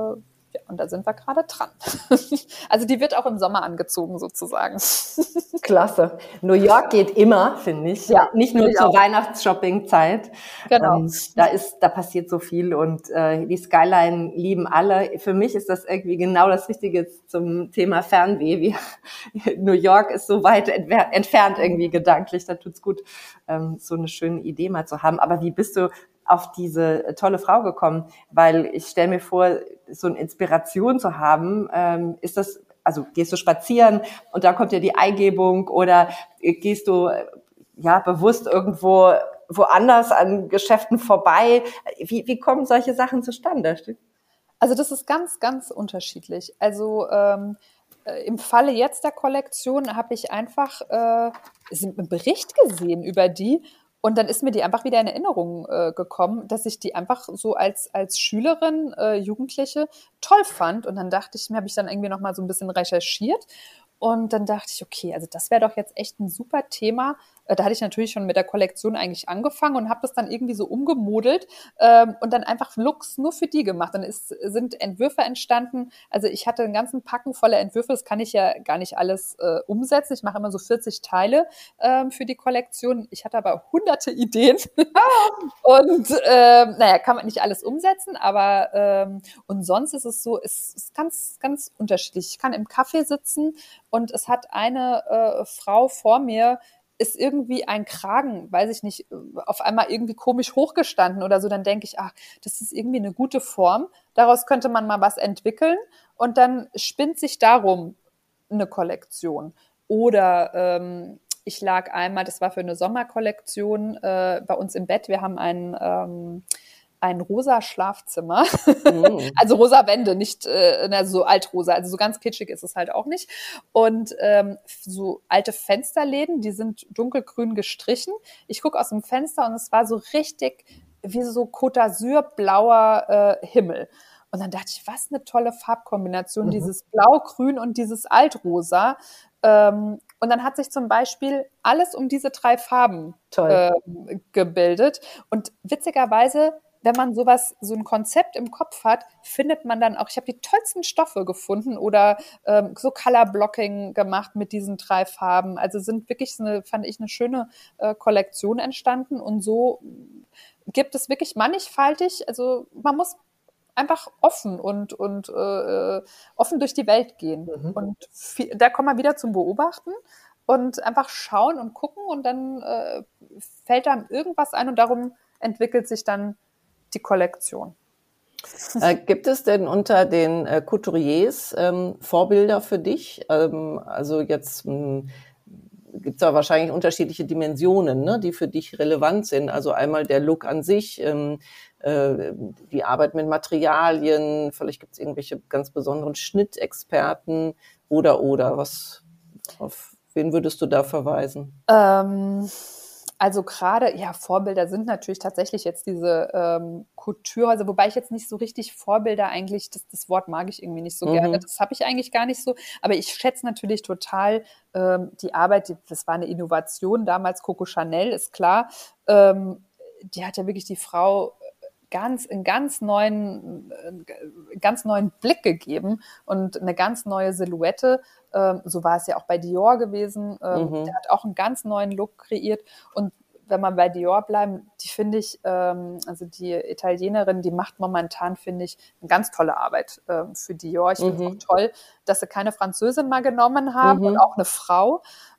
da sind wir gerade dran. Also die wird auch im Sommer angezogen sozusagen. Klasse. New York geht immer, finde ich. Ja, nicht nur zur Weihnachtsshopping-Zeit. Genau. Da passiert so viel und die Skyline lieben alle. Für mich ist das irgendwie genau das Richtige zum Thema Fernweh. New York ist so weit entfernt irgendwie gedanklich. Da tut's gut, so eine schöne Idee mal zu haben. Aber wie bist du auf diese tolle Frau gekommen? Weil ich stelle mir vor, so eine Inspiration zu haben, ist das, also gehst du spazieren und da kommt ja die Eingebung oder gehst du bewusst irgendwo woanders an Geschäften vorbei? Wie kommen solche Sachen zustande? Also das ist ganz, ganz unterschiedlich. Also im Falle jetzt der Kollektion habe ich einfach einen Bericht gesehen über die. Und dann ist mir die einfach wieder in Erinnerung gekommen, dass ich die einfach so als Schülerin, Jugendliche toll fand. Und dann dachte ich mir, habe ich dann irgendwie noch mal so ein bisschen recherchiert. Und dann dachte ich, okay, also das wäre doch jetzt echt ein super Thema. Da hatte ich natürlich schon mit der Kollektion eigentlich angefangen und habe das dann irgendwie so umgemodelt und dann einfach Looks nur für die gemacht. Dann sind Entwürfe entstanden. Also ich hatte einen ganzen Packen voller Entwürfe. Das kann ich ja gar nicht alles umsetzen. Ich mache immer so 40 Teile für die Kollektion. Ich hatte aber hunderte Ideen. Und kann man nicht alles umsetzen. Aber und sonst ist es so, es ist ganz, ganz unterschiedlich. Ich kann im Café sitzen und es hat eine Frau vor mir, ist irgendwie ein Kragen, weiß ich nicht, auf einmal irgendwie komisch hochgestanden oder so, dann denke ich, das ist irgendwie eine gute Form, daraus könnte man mal was entwickeln und dann spinnt sich darum eine Kollektion. Oder ich lag einmal, das war für eine Sommerkollektion bei uns im Bett, wir haben ein rosa Schlafzimmer, also rosa Wände, nicht so altrosa, also so ganz kitschig ist es halt auch nicht. Und so alte Fensterläden, die sind dunkelgrün gestrichen. Ich gucke aus dem Fenster und es war so richtig wie so Côte d'Azur blauer Himmel. Und dann dachte ich, was eine tolle Farbkombination, dieses Blau-Grün und dieses Altrosa. Und dann hat sich zum Beispiel alles um diese 3 Farben gebildet. Und witzigerweise, wenn man so ein Konzept im Kopf hat, findet man dann auch, ich habe die tollsten Stoffe gefunden oder so Color Blocking gemacht mit diesen 3 Farben. Also sind wirklich, fand ich, eine schöne Kollektion entstanden. Und so gibt es wirklich mannigfaltig, also man muss einfach offen und offen durch die Welt gehen. Und da kommen wir wieder zum Beobachten und einfach schauen und gucken und dann fällt einem irgendwas ein und darum entwickelt sich dann die Kollektion. Gibt es denn unter den Couturiers Vorbilder für dich? Also jetzt gibt es da wahrscheinlich unterschiedliche Dimensionen, ne, die für dich relevant sind. Also einmal der Look an sich, die Arbeit mit Materialien, vielleicht gibt es irgendwelche ganz besonderen Schnittexperten oder was, auf wen würdest du da verweisen? Also gerade, ja, Vorbilder sind natürlich tatsächlich jetzt diese Couturehäuser, wobei ich jetzt nicht so richtig Vorbilder eigentlich, das Wort mag ich irgendwie nicht so gerne, das habe ich eigentlich gar nicht so, aber ich schätze natürlich total die Arbeit, das war eine Innovation damals, Coco Chanel, ist klar, die hat ja wirklich die Frau einen ganz neuen Blick gegeben und eine ganz neue Silhouette. So war es ja auch bei Dior gewesen. Der hat auch einen ganz neuen Look kreiert. Und wenn wir bei Dior bleiben, die finde ich, also die Italienerin, die macht momentan, finde ich, eine ganz tolle Arbeit für Dior. Ich finde es auch toll, dass sie keine Französin mal genommen haben und auch eine Frau.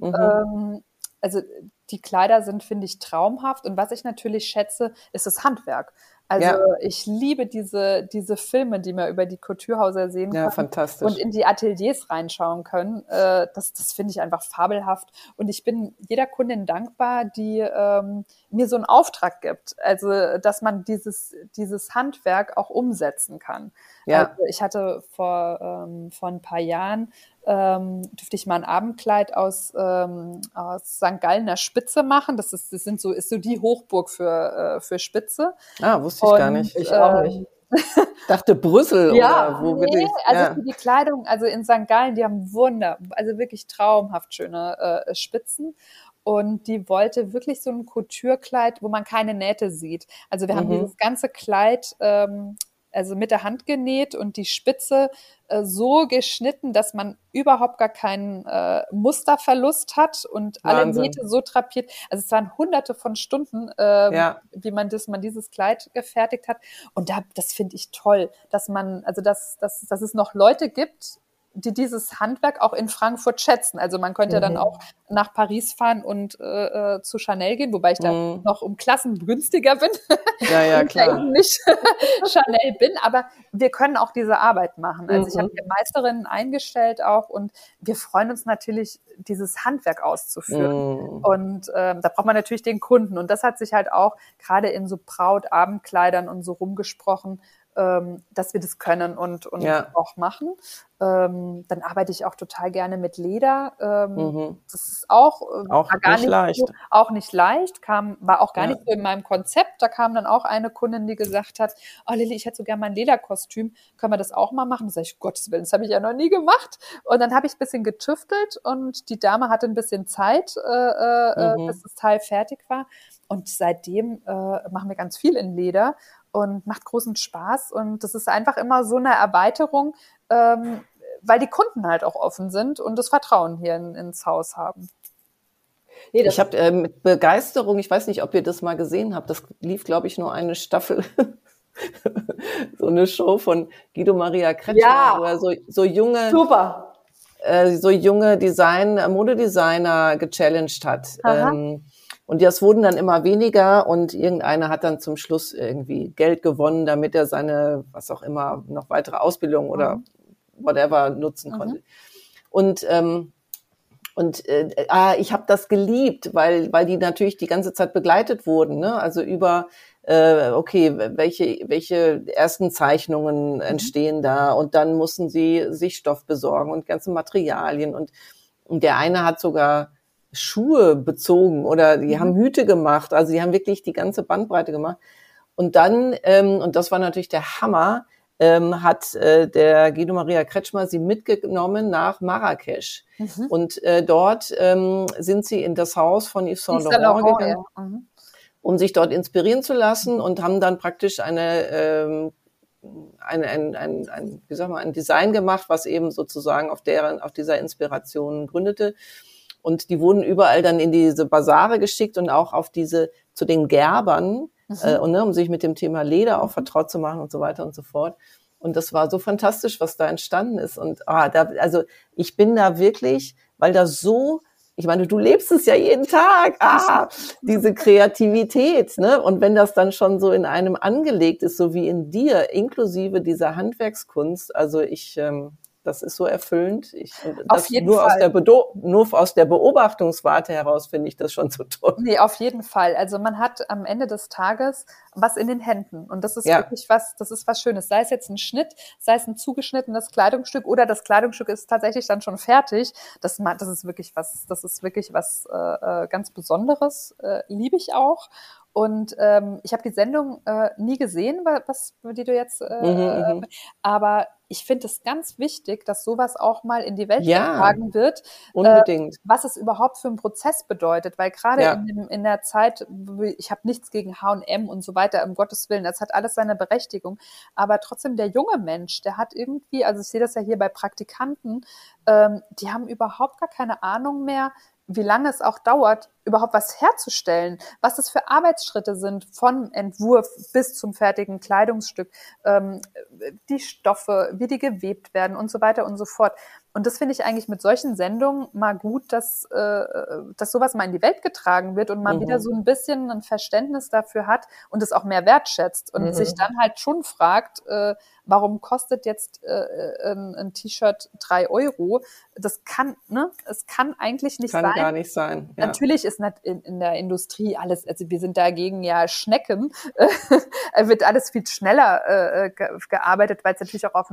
Also die Kleider sind, finde ich, traumhaft. Und was ich natürlich schätze, ist das Handwerk. Also ich liebe diese Filme, die man über die Couturehäuser sehen kann. Ja, fantastisch. Und in die Ateliers reinschauen können. Das finde ich einfach fabelhaft. Und ich bin jeder Kundin dankbar, die mir so einen Auftrag gibt. Also dass man dieses Handwerk auch umsetzen kann. Ja. Also ich hatte vor ein paar Jahren dürfte ich mal ein Abendkleid aus St. Gallener Spitze machen. Das ist so die Hochburg für Spitze. Ah, wusste ich gar nicht. Ich auch nicht. Ich dachte Brüssel oder wo wirklich. Also für die Kleidung, also in St. Gallen, die haben also wirklich traumhaft schöne Spitzen. Und die wollte wirklich so ein Couture-Kleid, wo man keine Nähte sieht. Also wir haben dieses ganze Kleid also mit der Hand genäht und die Spitze so geschnitten, dass man überhaupt gar keinen Musterverlust hat und alle Nähte so drapiert. Also es waren hunderte von Stunden, wie man dieses Kleid gefertigt hat. Und das finde ich toll, dass es noch Leute gibt, die dieses Handwerk auch in Frankfurt schätzen. Also man könnte ja dann auch nach Paris fahren und zu Chanel gehen, wobei ich da noch um Klassen günstiger bin. Ja, klar. Und nicht Chanel bin, aber wir können auch diese Arbeit machen. Also ich habe hier Meisterinnen eingestellt auch und wir freuen uns natürlich, dieses Handwerk auszuführen. Und da braucht man natürlich den Kunden. Und das hat sich halt auch gerade in so Braut-Abendkleidern und so rumgesprochen, dass wir das können und auch machen. Dann arbeite ich auch total gerne mit Leder. Das ist auch gar nicht leicht. Auch nicht leicht, war auch gar nicht so in meinem Konzept. Da kam dann auch eine Kundin, die gesagt hat, oh Lilly, ich hätte so gerne mein Lederkostüm. Können wir das auch mal machen? Da sage ich, Gottes Willen, das habe ich ja noch nie gemacht. Und dann habe ich ein bisschen getüftelt und die Dame hatte ein bisschen Zeit, bis das Teil fertig war. Und seitdem machen wir ganz viel in Leder und macht großen Spaß. Und das ist einfach immer so eine Erweiterung, weil die Kunden halt auch offen sind und das Vertrauen hier ins Haus haben. Nee, ich habe mit Begeisterung, ich weiß nicht, ob ihr das mal gesehen habt, das lief, glaube ich, nur eine Staffel, so eine Show von Guido Maria Kretschmer, wo er so junge Modedesigner gechallenged hat. Und das wurden dann immer weniger und irgendeiner hat dann zum Schluss irgendwie Geld gewonnen, damit er seine, was auch immer, noch weitere Ausbildung oder whatever nutzen konnte. Und Und ich habe das geliebt, weil die natürlich die ganze Zeit begleitet wurden, ne? Also über okay, welche ersten Zeichnungen entstehen da, und dann mussten sie sich Stoff besorgen und ganze Materialien, und der eine hat sogar Schuhe bezogen oder die haben Hüte gemacht, also die haben wirklich die ganze Bandbreite gemacht. Und dann, und das war natürlich der Hammer, hat der Guido Maria Kretschmer sie mitgenommen nach Marrakesch. Und dort sind sie in das Haus von Yves Saint Laurent gegangen, um sich dort inspirieren zu lassen, und haben dann praktisch ein Design gemacht, was eben sozusagen auf dieser Inspiration gründete. Und die wurden überall dann in diese Basare geschickt und auch zu den Gerbern, um sich mit dem Thema Leder auch vertraut zu machen und so weiter und so fort. Und das war so fantastisch, was da entstanden ist. Und also ich bin da wirklich, weil da so, ich meine, du lebst es ja jeden Tag, diese Kreativität, ne? Und wenn das dann schon so in einem angelegt ist, so wie in dir, inklusive dieser Handwerkskunst, also das ist so erfüllend. Auf jeden Fall. Nur aus der Beobachtungswarte heraus finde ich das schon so toll. Nee, auf jeden Fall. Also man hat am Ende des Tages was in den Händen. Und das ist wirklich was Schönes. Sei es jetzt ein Schnitt, sei es ein zugeschnittenes Kleidungsstück oder das Kleidungsstück ist tatsächlich dann schon fertig. Das ist wirklich was ganz Besonderes. Liebe ich auch. Und ich habe die Sendung nie gesehen, die du jetzt, aber ich finde es ganz wichtig, dass sowas auch mal in die Welt getragen wird. Unbedingt. Was es überhaupt für einen Prozess bedeutet, weil gerade in der Zeit, ich habe nichts gegen H&M und so weiter, um Gottes Willen, das hat alles seine Berechtigung, aber trotzdem der junge Mensch, der hat irgendwie, also ich sehe das ja hier bei Praktikanten, die haben überhaupt gar keine Ahnung mehr, wie lange es auch dauert, überhaupt was herzustellen, was das für Arbeitsschritte sind, von Entwurf bis zum fertigen Kleidungsstück, die Stoffe, wie die gewebt werden und so weiter und so fort. Und das finde ich eigentlich mit solchen Sendungen mal gut, dass sowas mal in die Welt getragen wird und man wieder so ein bisschen ein Verständnis dafür hat und es auch mehr wertschätzt und sich dann halt schon fragt, warum kostet jetzt ein T-Shirt 3 €? Das kann, ne? Es kann eigentlich nicht sein. Kann gar nicht sein. Ja. Natürlich ist in der Industrie alles, also wir sind dagegen ja Schnecken, wird alles viel schneller gearbeitet, weil es natürlich auch auf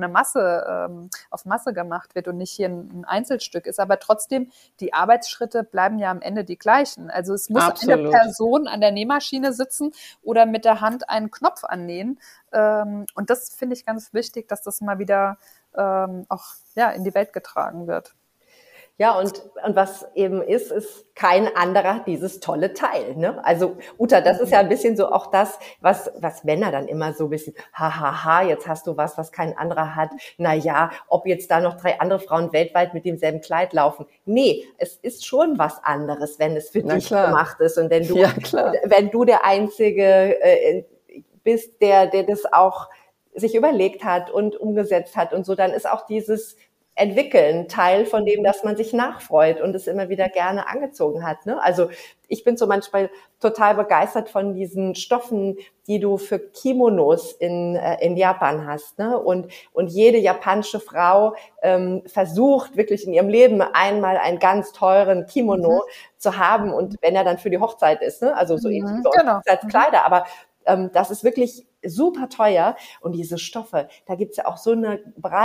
Masse gemacht wird und nicht hier ein Einzelstück ist. Aber trotzdem, die Arbeitsschritte bleiben ja am Ende die gleichen. Also es muss eine Person an der Nähmaschine sitzen oder mit der Hand einen Knopf annähen. Und das finde ich ganz wichtig, dass das mal wieder auch in die Welt getragen wird. Ja, und was eben ist kein anderer dieses tolle Teil, ne? Also, Uta, das ist ja ein bisschen so auch das, was Männer dann immer so ein bisschen, jetzt hast du was kein anderer hat. Na ja, ob jetzt da noch 3 andere Frauen weltweit mit demselben Kleid laufen. Nee, es ist schon was anderes, wenn es für dich gemacht ist und wenn du der Einzige bist, der das auch sich überlegt hat und umgesetzt hat und so, dann ist auch dieses Entwickeln Teil von dem, dass man sich nachfreut und es immer wieder gerne angezogen hat, ne? Also ich bin so manchmal total begeistert von diesen Stoffen, die du für Kimonos in Japan hast, ne? Und jede japanische Frau versucht wirklich in ihrem Leben einmal einen ganz teuren Kimono zu haben und wenn er dann für die Hochzeit ist, ne? Also so ähnlich wie Hochzeitskleider, aber das ist wirklich super teuer und diese Stoffe, da gibt's ja auch so eine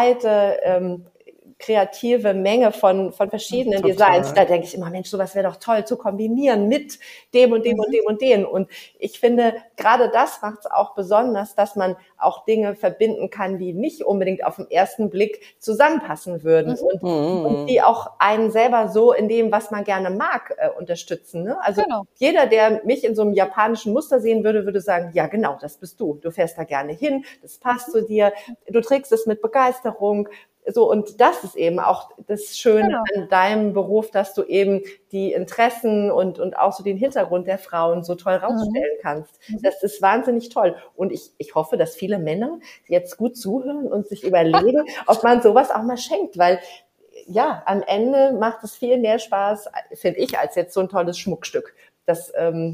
breite kreative Menge von verschiedenen Designs. Da denke ich immer, Mensch, sowas wäre doch toll zu kombinieren mit dem und dem und dem und dem. Und ich finde, gerade das macht es auch besonders, dass man auch Dinge verbinden kann, die nicht unbedingt auf den ersten Blick zusammenpassen würden und die auch einen selber so in dem, was man gerne mag, unterstützen. Ne? Also jeder, der mich in so einem japanischen Muster sehen würde, würde sagen, ja genau, das bist du. Du fährst da gerne hin, das passt zu dir, du trägst es mit Begeisterung. So, und das ist eben auch das Schöne an deinem Beruf, dass du eben die Interessen und auch so den Hintergrund der Frauen so toll rausstellen kannst. Das ist wahnsinnig toll. Und ich hoffe, dass viele Männer jetzt gut zuhören und sich überlegen, ob man sowas auch mal schenkt, weil ja, am Ende macht es viel mehr Spaß, finde ich, als jetzt so ein tolles Schmuckstück. Das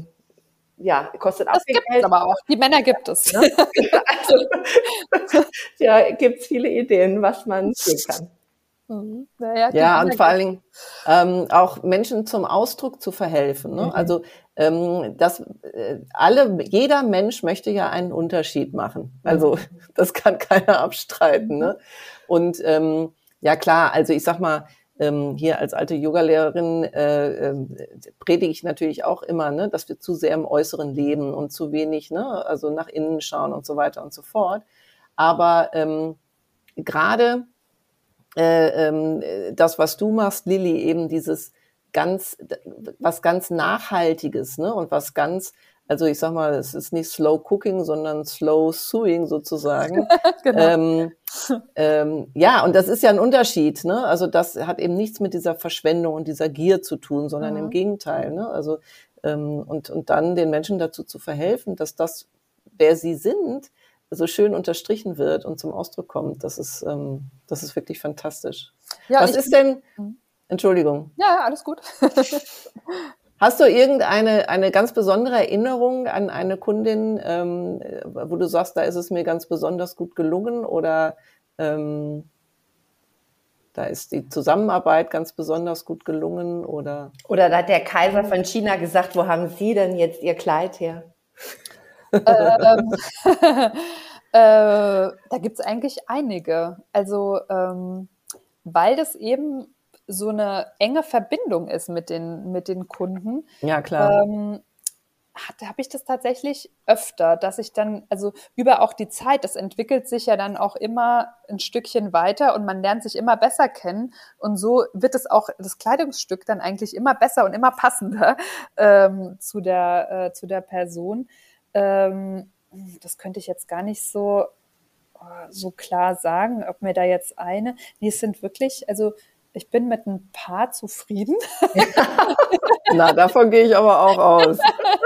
kostet auch viel Geld. Aber auch die Männer gibt es. Ne? Also, gibt's viele Ideen, was man tun kann. Ja, und vor allen Dingen auch Menschen zum Ausdruck zu verhelfen. Ne? Also jeder Mensch möchte ja einen Unterschied machen. Also das kann keiner abstreiten. Ne? Und ja klar, also ich sag mal, hier als alte Yogalehrerin predige ich natürlich auch immer, ne, dass wir zu sehr im Äußeren leben und zu wenig, ne, also nach innen schauen und so weiter und so fort. Aber gerade das, was du machst, Lilly, eben dieses was ganz Nachhaltiges, ne, und was ganz, also ich sag mal, es ist nicht Slow Cooking, sondern Slow Sewing sozusagen. Genau. Ja, und das ist ja ein Unterschied, ne? Also das hat eben nichts mit dieser Verschwendung und dieser Gier zu tun, sondern im Gegenteil, ne? Also und dann den Menschen dazu zu verhelfen, dass das, wer sie sind, so schön unterstrichen wird und zum Ausdruck kommt. Das ist wirklich fantastisch. Ja, was ist denn? Entschuldigung. Ja, alles gut. Hast du eine ganz besondere Erinnerung an eine Kundin, wo du sagst, da ist es mir ganz besonders gut gelungen oder da ist die Zusammenarbeit ganz besonders gut gelungen oder da hat der Kaiser von China gesagt, wo haben Sie denn jetzt Ihr Kleid her? Da gibt's eigentlich einige. Also weil das eben so eine enge Verbindung ist mit den Kunden. Ja, klar. Habe ich das tatsächlich öfter, dass ich dann, also über auch die Zeit, das entwickelt sich ja dann auch immer ein Stückchen weiter und man lernt sich immer besser kennen und so wird es auch, das Kleidungsstück dann eigentlich immer besser und immer passender zu der Person. Das könnte ich jetzt gar nicht so klar sagen, ob mir da jetzt nee, es sind wirklich, also ich bin mit ein paar zufrieden. Na, davon gehe ich aber auch aus.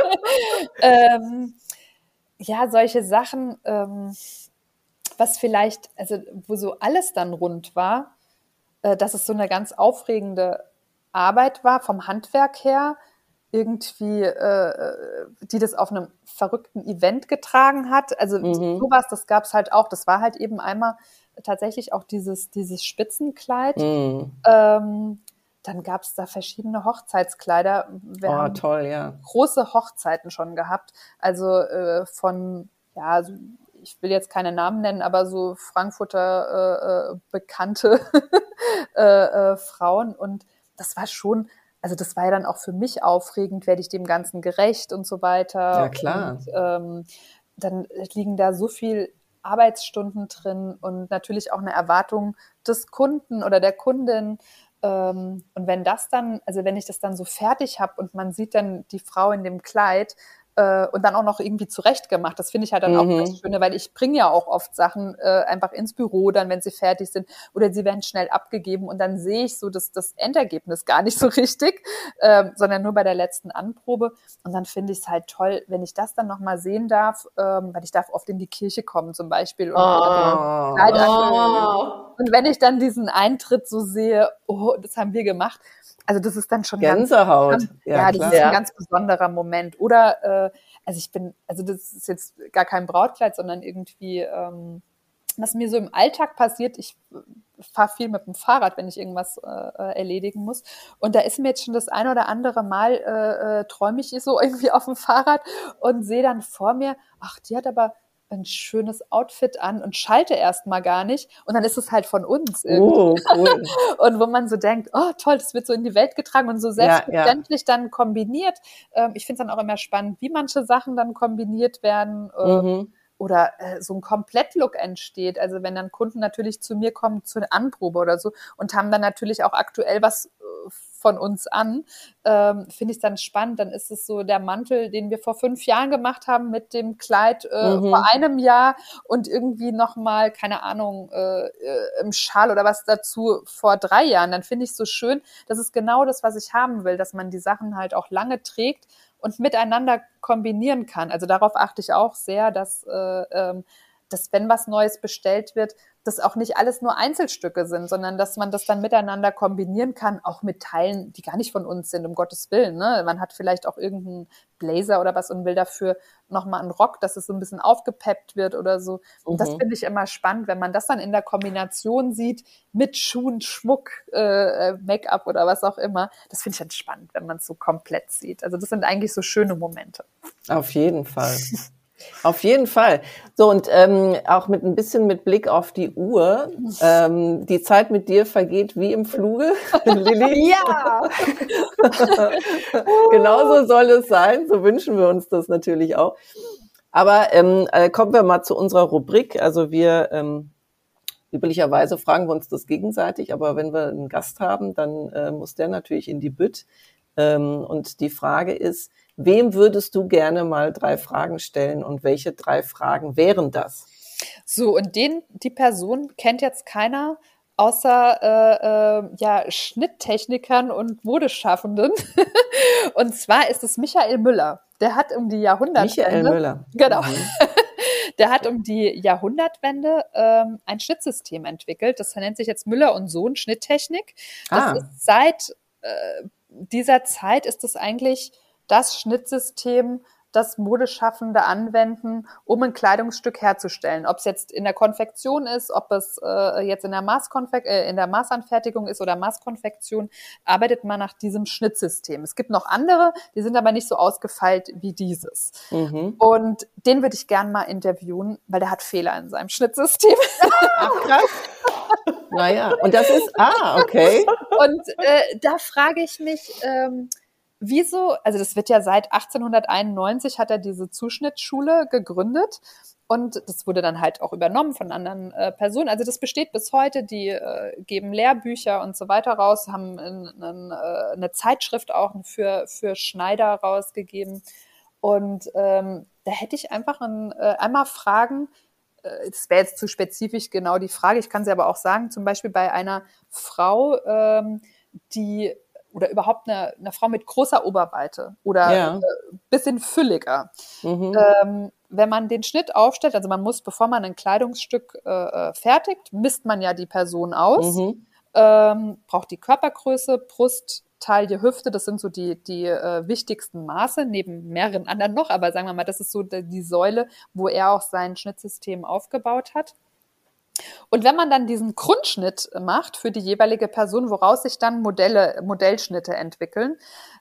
Ja, solche Sachen, was vielleicht, also wo so alles dann rund war, dass es so eine ganz aufregende Arbeit war vom Handwerk her, irgendwie, die das auf einem verrückten Event getragen hat. Also sowas, das gab's halt auch. Das war halt eben einmal tatsächlich auch dieses Spitzenkleid. Dann gab's da verschiedene Hochzeitskleider. Wir haben toll, ja. große Hochzeiten schon gehabt. Also von, ja, ich will jetzt keine Namen nennen, aber so Frankfurter bekannte Frauen. Und das war schon, also das war ja dann auch für mich aufregend, werde ich dem Ganzen gerecht und so weiter. Ja, klar. Und dann liegen da so viel Arbeitsstunden drin und natürlich auch eine Erwartung des Kunden oder der Kundin. Und wenn das dann, also wenn ich das dann so fertig habe und man sieht dann die Frau in dem Kleid und dann auch noch irgendwie zurechtgemacht, das finde ich halt dann auch das Schöne, weil ich bringe ja auch oft Sachen einfach ins Büro dann, wenn sie fertig sind oder sie werden schnell abgegeben und dann sehe ich so das Endergebnis gar nicht so richtig, sondern nur bei der letzten Anprobe und dann finde ich es halt toll, wenn ich das dann nochmal sehen darf, weil ich darf oft in die Kirche kommen zum Beispiel und und wenn ich dann diesen Eintritt so sehe, oh, das haben wir gemacht, also das ist dann schon Gänsehaut. Das ist ein ganz besonderer Moment. Oder also das ist jetzt gar kein Brautkleid, sondern irgendwie, was mir so im Alltag passiert, ich fahre viel mit dem Fahrrad, wenn ich irgendwas erledigen muss. Und da ist mir jetzt schon das ein oder andere Mal, träume ich so irgendwie auf dem Fahrrad und sehe dann vor mir, ach, die hat aber ein schönes Outfit an und schalte erst mal gar nicht. Und dann ist es halt von uns irgendwie. Oh, cool. Und wo man so denkt, oh toll, das wird so in die Welt getragen und so selbstverständlich dann kombiniert. Ich finde es dann auch immer spannend, wie manche Sachen dann kombiniert werden. Oder so ein Komplettlook entsteht. Also wenn dann Kunden natürlich zu mir kommen zur Anprobe oder so und haben dann natürlich auch aktuell was von uns an, finde ich es dann spannend. Dann ist es so der Mantel, den wir vor 5 Jahren gemacht haben mit dem Kleid vor einem Jahr und irgendwie nochmal, keine Ahnung, im Schal oder was dazu vor 3 Jahren. Dann finde ich es so schön. Das ist genau das, was ich haben will, dass man die Sachen halt auch lange trägt und miteinander kombinieren kann. Also darauf achte ich auch sehr, dass wenn was Neues bestellt wird, das auch nicht alles nur Einzelstücke sind, sondern dass man das dann miteinander kombinieren kann, auch mit Teilen, die gar nicht von uns sind, um Gottes Willen. Ne? Man hat vielleicht auch irgendeinen Blazer oder was und will dafür nochmal einen Rock, dass es so ein bisschen aufgepeppt wird oder so. Und das finde ich immer spannend, wenn man das dann in der Kombination sieht mit Schuhen, Schmuck, Make-up oder was auch immer. Das finde ich dann spannend, wenn man es so komplett sieht. Also das sind eigentlich so schöne Momente. Auf jeden Fall. Auf jeden Fall. So, und auch mit ein bisschen mit Blick auf die Uhr. Die Zeit mit dir vergeht wie im Fluge, Lilly. Ja! Genauso soll es sein. So wünschen wir uns das natürlich auch. Aber kommen wir mal zu unserer Rubrik. Also wir üblicherweise fragen wir uns das gegenseitig, aber wenn wir einen Gast haben, dann muss der natürlich in die Bütt. Und die Frage ist, wem würdest du gerne mal 3 Fragen stellen und welche 3 Fragen wären das? So, und die Person kennt jetzt keiner außer Schnitttechnikern und Modeschaffenden. Und zwar ist es Michael Müller. Der hat um die Jahrhundertwende... Michael Müller. Genau. Der hat um die Jahrhundertwende ein Schnittsystem entwickelt. Das nennt sich jetzt Müller und Sohn Schnitttechnik. Das ist seit dieser Zeit ist es eigentlich das Schnittsystem, das Modeschaffende anwenden, um ein Kleidungsstück herzustellen. Ob es jetzt in der Konfektion ist, ob es jetzt in der Maßanfertigung ist oder Maßkonfektion, arbeitet man nach diesem Schnittsystem. Es gibt noch andere, die sind aber nicht so ausgefeilt wie dieses. Und den würde ich gern mal interviewen, weil der hat Fehler in seinem Schnittsystem. Ach, krass. Naja, und das ist, okay. Und da frage ich mich, wieso, also das wird ja seit 1891 hat er diese Zuschnittschule gegründet und das wurde dann halt auch übernommen von anderen Personen. Also das besteht bis heute, die geben Lehrbücher und so weiter raus, haben eine Zeitschrift auch für Schneider rausgegeben. Und da hätte ich einfach einmal fragen, das wäre jetzt zu spezifisch genau die Frage, ich kann sie aber auch sagen, zum Beispiel bei einer Frau, oder überhaupt eine Frau mit großer Oberweite oder bisschen fülliger. Wenn man den Schnitt aufstellt, also man muss, bevor man ein Kleidungsstück fertigt, misst man ja die Person aus, braucht die Körpergröße, Brust, Taille, Hüfte, das sind so die wichtigsten Maße, neben mehreren anderen noch, aber sagen wir mal, das ist so die Säule, wo er auch sein Schnittsystem aufgebaut hat. Und wenn man dann diesen Grundschnitt macht für die jeweilige Person, woraus sich dann Modellschnitte entwickeln,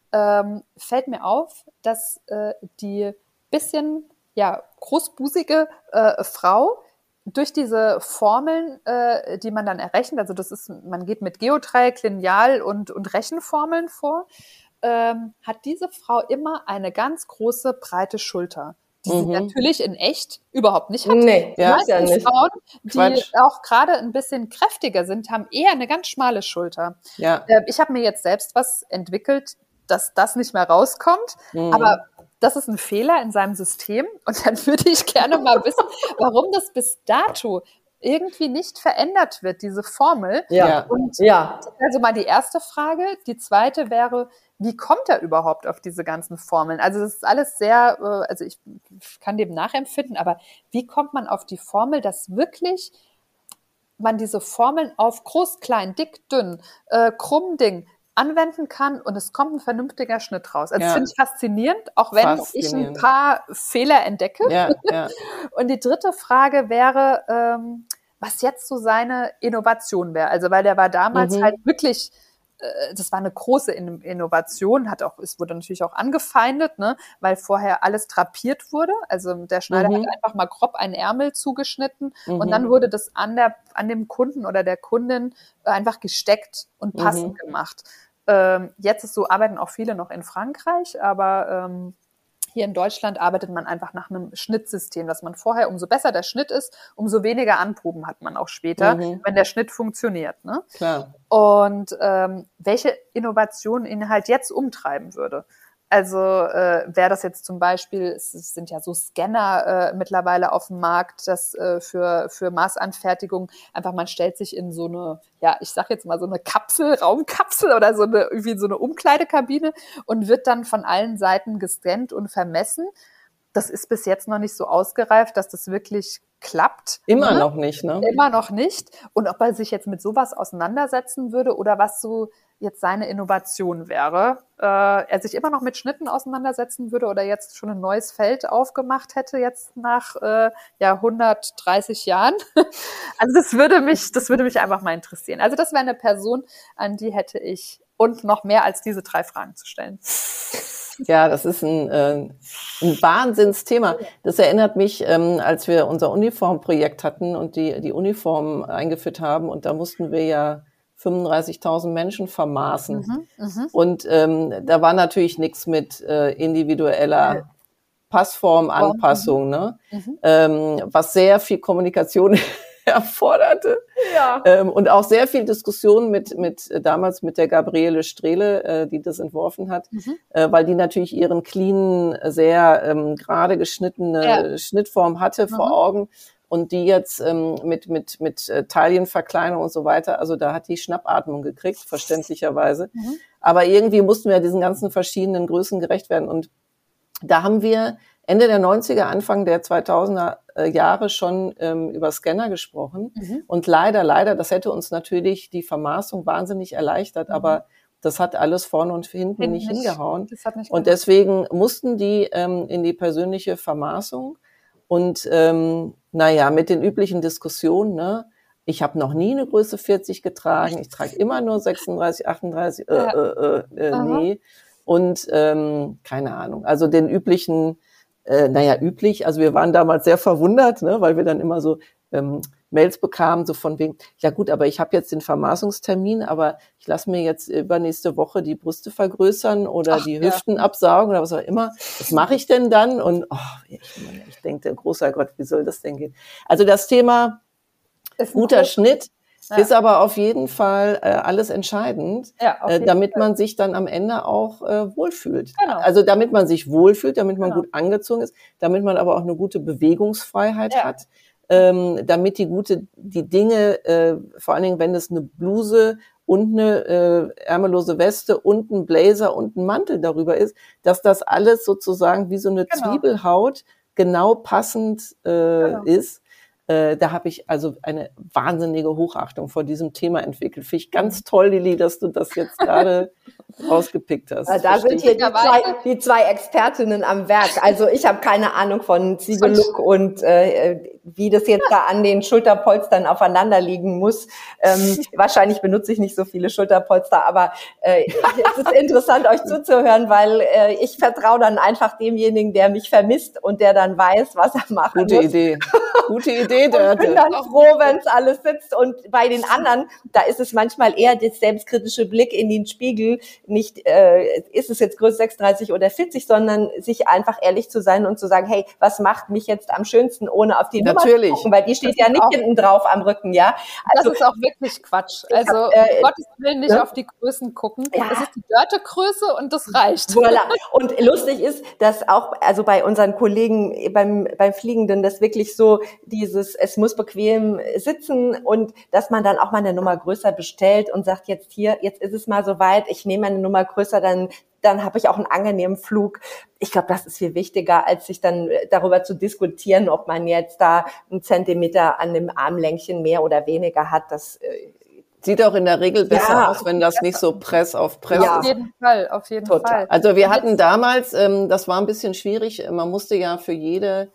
fällt mir auf, dass die bisschen großbusige Frau durch diese Formeln, die man dann errechnet, also man geht mit Geodreieck, Lineal und Rechenformeln vor, hat diese Frau immer eine ganz große, breite Schulter. Die sie natürlich in echt überhaupt nicht hat. Nee, ja nicht. Frauen, die auch gerade ein bisschen kräftiger sind, haben eher eine ganz schmale Schulter. Ja. Ich habe mir jetzt selbst was entwickelt, dass das nicht mehr rauskommt, aber das ist ein Fehler in seinem System und dann würde ich gerne mal wissen, warum das bis dato irgendwie nicht verändert wird, diese Formel. Ja. Und das ist also mal die erste Frage. Die zweite wäre, wie kommt er überhaupt auf diese ganzen Formeln? Also das ist alles sehr, also ich kann dem nachempfinden, aber wie kommt man auf die Formel, dass wirklich man diese Formeln auf groß, klein, dick, dünn, krumm, Ding anwenden kann und es kommt ein vernünftiger Schnitt raus. Also das finde ich faszinierend, auch wenn ich ein paar Fehler entdecke. Und die dritte Frage wäre, was jetzt so seine Innovation wäre. Also weil der war damals halt wirklich, das war eine große Innovation, es wurde natürlich auch angefeindet, ne, weil vorher alles drapiert wurde. Also der Schneider hat einfach mal grob einen Ärmel zugeschnitten und dann wurde das an dem Kunden oder der Kundin einfach gesteckt und passend gemacht. Jetzt ist so, arbeiten auch viele noch in Frankreich, aber hier in Deutschland arbeitet man einfach nach einem Schnittsystem, dass man vorher, umso besser der Schnitt ist, umso weniger Anproben hat man auch später, wenn der Schnitt funktioniert. Ne? Klar. Und welche Innovation ihn halt jetzt umtreiben würde. Also wäre das jetzt zum Beispiel, es sind ja so Scanner mittlerweile auf dem Markt, das für Maßanfertigung einfach, man stellt sich in so eine, ich sag jetzt mal so eine Raumkapsel oder irgendwie so eine Umkleidekabine und wird dann von allen Seiten gescannt und vermessen. das ist bis jetzt noch nicht so ausgereift, dass das wirklich klappt. Immer noch nicht, ne? Immer noch nicht. Und ob er sich jetzt mit sowas auseinandersetzen würde oder was so jetzt seine Innovation wäre. Er sich immer noch mit Schnitten auseinandersetzen würde oder jetzt schon ein neues Feld aufgemacht hätte jetzt nach 130 Jahren. Also das würde mich einfach mal interessieren. Also das wäre eine Person, an die hätte ich und noch mehr als diese 3 Fragen zu stellen. Ja, das ist ein Wahnsinnsthema. Das erinnert mich, als wir unser Uniformprojekt hatten und die Uniformen eingeführt haben und da mussten wir ja 35.000 Menschen vermaßen. Und da war natürlich nichts mit individueller Passformanpassung, ne? Was sehr viel Kommunikation erforderte. Ja. Und auch sehr viel Diskussion damals mit der Gabriele Strehle, die das entworfen hat, weil die natürlich ihren cleanen, sehr gerade geschnittene Schnittform hatte vor Augen. Und die jetzt mit Taillenverkleinerung und so weiter, also da hat die Schnappatmung gekriegt, verständlicherweise. Aber irgendwie mussten wir diesen ganzen verschiedenen Größen gerecht werden. Und da haben wir Ende der 90er, Anfang der 2000er Jahre schon über Scanner gesprochen. Und leider, das hätte uns natürlich die Vermaßung wahnsinnig erleichtert, aber das hat alles vorne und hinten nicht hingehauen. Das hat nicht und deswegen mussten die in die persönliche Vermaßung. Und mit den üblichen Diskussionen, ne? Ich habe noch nie eine Größe 40 getragen, ich trage immer nur 36, 38, nee. Und keine Ahnung, also den üblichen, also wir waren damals sehr verwundert, ne? Weil wir dann immer so Mails bekamen, so von wegen, ja gut, aber ich habe jetzt den Vermaßungstermin, aber ich lasse mir jetzt übernächste Woche die Brüste vergrößern oder die Hüften absaugen oder was auch immer. Was mache ich denn dann? Und ich denke, großer Gott, wie soll das denn gehen? Also das Thema guter Schnitt ist aber auf jeden Fall alles entscheidend, damit man sich dann am Ende auch wohlfühlt. Genau. Also damit man sich wohlfühlt, damit man gut angezogen ist, damit man aber auch eine gute Bewegungsfreiheit hat. Damit die Dinge, vor allen Dingen, wenn es eine Bluse und eine ärmellose Weste und ein Blazer und ein Mantel darüber ist, dass das alles sozusagen wie so eine Zwiebelhaut genau passend ist. Da habe ich also eine wahnsinnige Hochachtung vor diesem Thema entwickelt. Finde ich ganz toll, Lili, dass du das jetzt gerade rausgepickt hast. Da sind hier die zwei Expertinnen am Werk. Also ich habe keine Ahnung von Zwiebellook und wie das jetzt da an den Schulterpolstern aufeinander liegen muss. Wahrscheinlich benutze ich nicht so viele Schulterpolster, aber es ist interessant, euch zuzuhören, weil ich vertraue dann einfach demjenigen, der mich vermisst und der dann weiß, was er machen muss. Gute Idee. Ich bin dann froh, wenn es alles sitzt. Und bei den anderen, da ist es manchmal eher der selbstkritische Blick in den Spiegel. Nicht, ist es jetzt Größe 36 oder 40, sondern sich einfach ehrlich zu sein und zu sagen, hey, was macht mich jetzt am schönsten, ohne auf die Nummer zu gucken? Weil die steht ja nicht hinten drauf am Rücken, ja. Also, das ist auch wirklich Quatsch. Also, um Gottes Willen nicht auf die Größen gucken. Ja. Das ist die Dörte-Größe und das reicht. Voilà. Und lustig ist, dass auch, also bei unseren Kollegen beim Fliegenden, das wirklich so es muss bequem sitzen und dass man dann auch mal eine Nummer größer bestellt und sagt jetzt ist es mal soweit, ich nehme eine Nummer größer, dann habe ich auch einen angenehmen Flug. Ich glaube, das ist viel wichtiger, als sich dann darüber zu diskutieren, ob man jetzt da einen Zentimeter an dem Armlängchen mehr oder weniger hat. Das sieht auch in der Regel besser aus, wenn das nicht so Press auf Press ist. Auf jeden Fall. Also wir hatten damals, das war ein bisschen schwierig, man musste ja für jede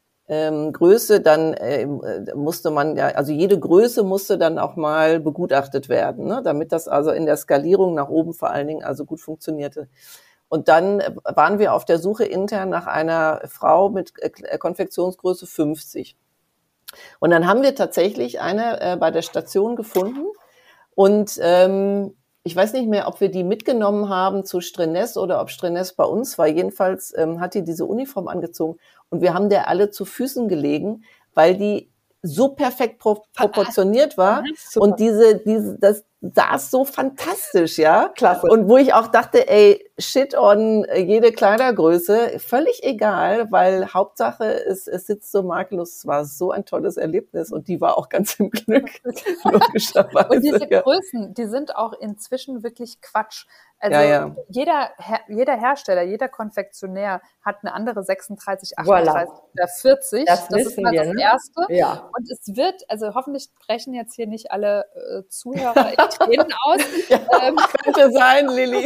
Größe, dann musste man ja, also jede Größe musste dann auch mal begutachtet werden, ne? Damit das also in der Skalierung nach oben vor allen Dingen also gut funktionierte. Und dann waren wir auf der Suche intern nach einer Frau mit Konfektionsgröße 50. Und dann haben wir tatsächlich eine bei der Station gefunden und ich weiß nicht mehr, ob wir die mitgenommen haben zu Strenes oder ob Strenes bei uns war. Jedenfalls hat die diese Uniform angezogen und wir haben der alle zu Füßen gelegen, weil die so perfekt proportioniert war und das saß so fantastisch, ja. Klasse. Und wo ich auch dachte, ey, shit on jede Kleidergröße, völlig egal, weil Hauptsache es sitzt so makellos. Es war so ein tolles Erlebnis und die war auch ganz im Glück, logischerweise. Und diese Größen, die sind auch inzwischen wirklich Quatsch. Also jeder Hersteller, jeder Konfektionär hat eine andere 36, 38 oder 40. Das ist mal das Erste. Ja. Und es wird, also hoffentlich brechen jetzt hier nicht alle Zuhörer in Tränen aus. Könnte sein, Lilly.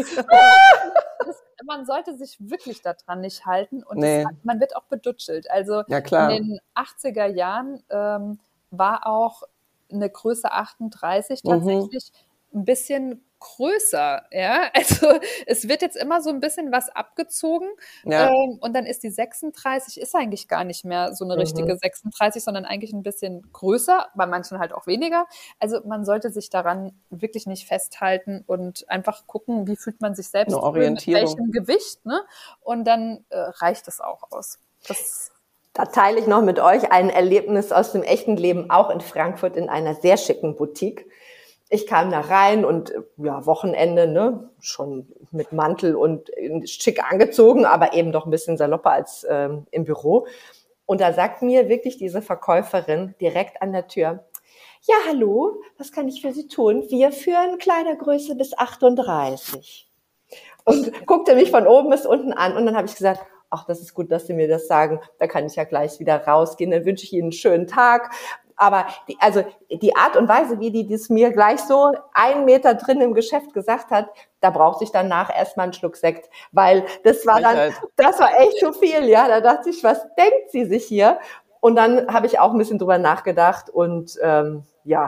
Man sollte sich wirklich daran nicht halten und man wird auch bedutschelt. Also in den 80er Jahren war auch eine Größe 38 tatsächlich ein bisschen größer, ja, also es wird jetzt immer so ein bisschen was abgezogen und dann ist die 36 ist eigentlich gar nicht mehr so eine richtige 36, sondern eigentlich ein bisschen größer, bei manchen halt auch weniger. Also man sollte sich daran wirklich nicht festhalten und einfach gucken, wie fühlt man sich selbst mit welchem Gewicht, ne? Und dann reicht es auch aus. Da teile ich noch mit euch ein Erlebnis aus dem echten Leben, auch in Frankfurt in einer sehr schicken Boutique. Ich kam da rein und Wochenende, ne, schon mit Mantel und schick angezogen, aber eben doch ein bisschen salopper als im Büro. Und da sagt mir wirklich diese Verkäuferin direkt an der Tür: Ja, hallo, was kann ich für Sie tun? Wir führen Kleidergröße bis 38. Und guckte mich von oben bis unten an und dann habe ich gesagt: Ach, das ist gut, dass Sie mir das sagen. Da kann ich ja gleich wieder rausgehen. Dann wünsche ich Ihnen einen schönen Tag. Aber die Art und Weise, wie die das mir gleich so 1 Meter drin im Geschäft gesagt hat, da brauchte ich danach erstmal einen Schluck Sekt, weil das war echt zu viel, ja. Da dachte ich, was denkt sie sich hier? Und dann habe ich auch ein bisschen drüber nachgedacht und und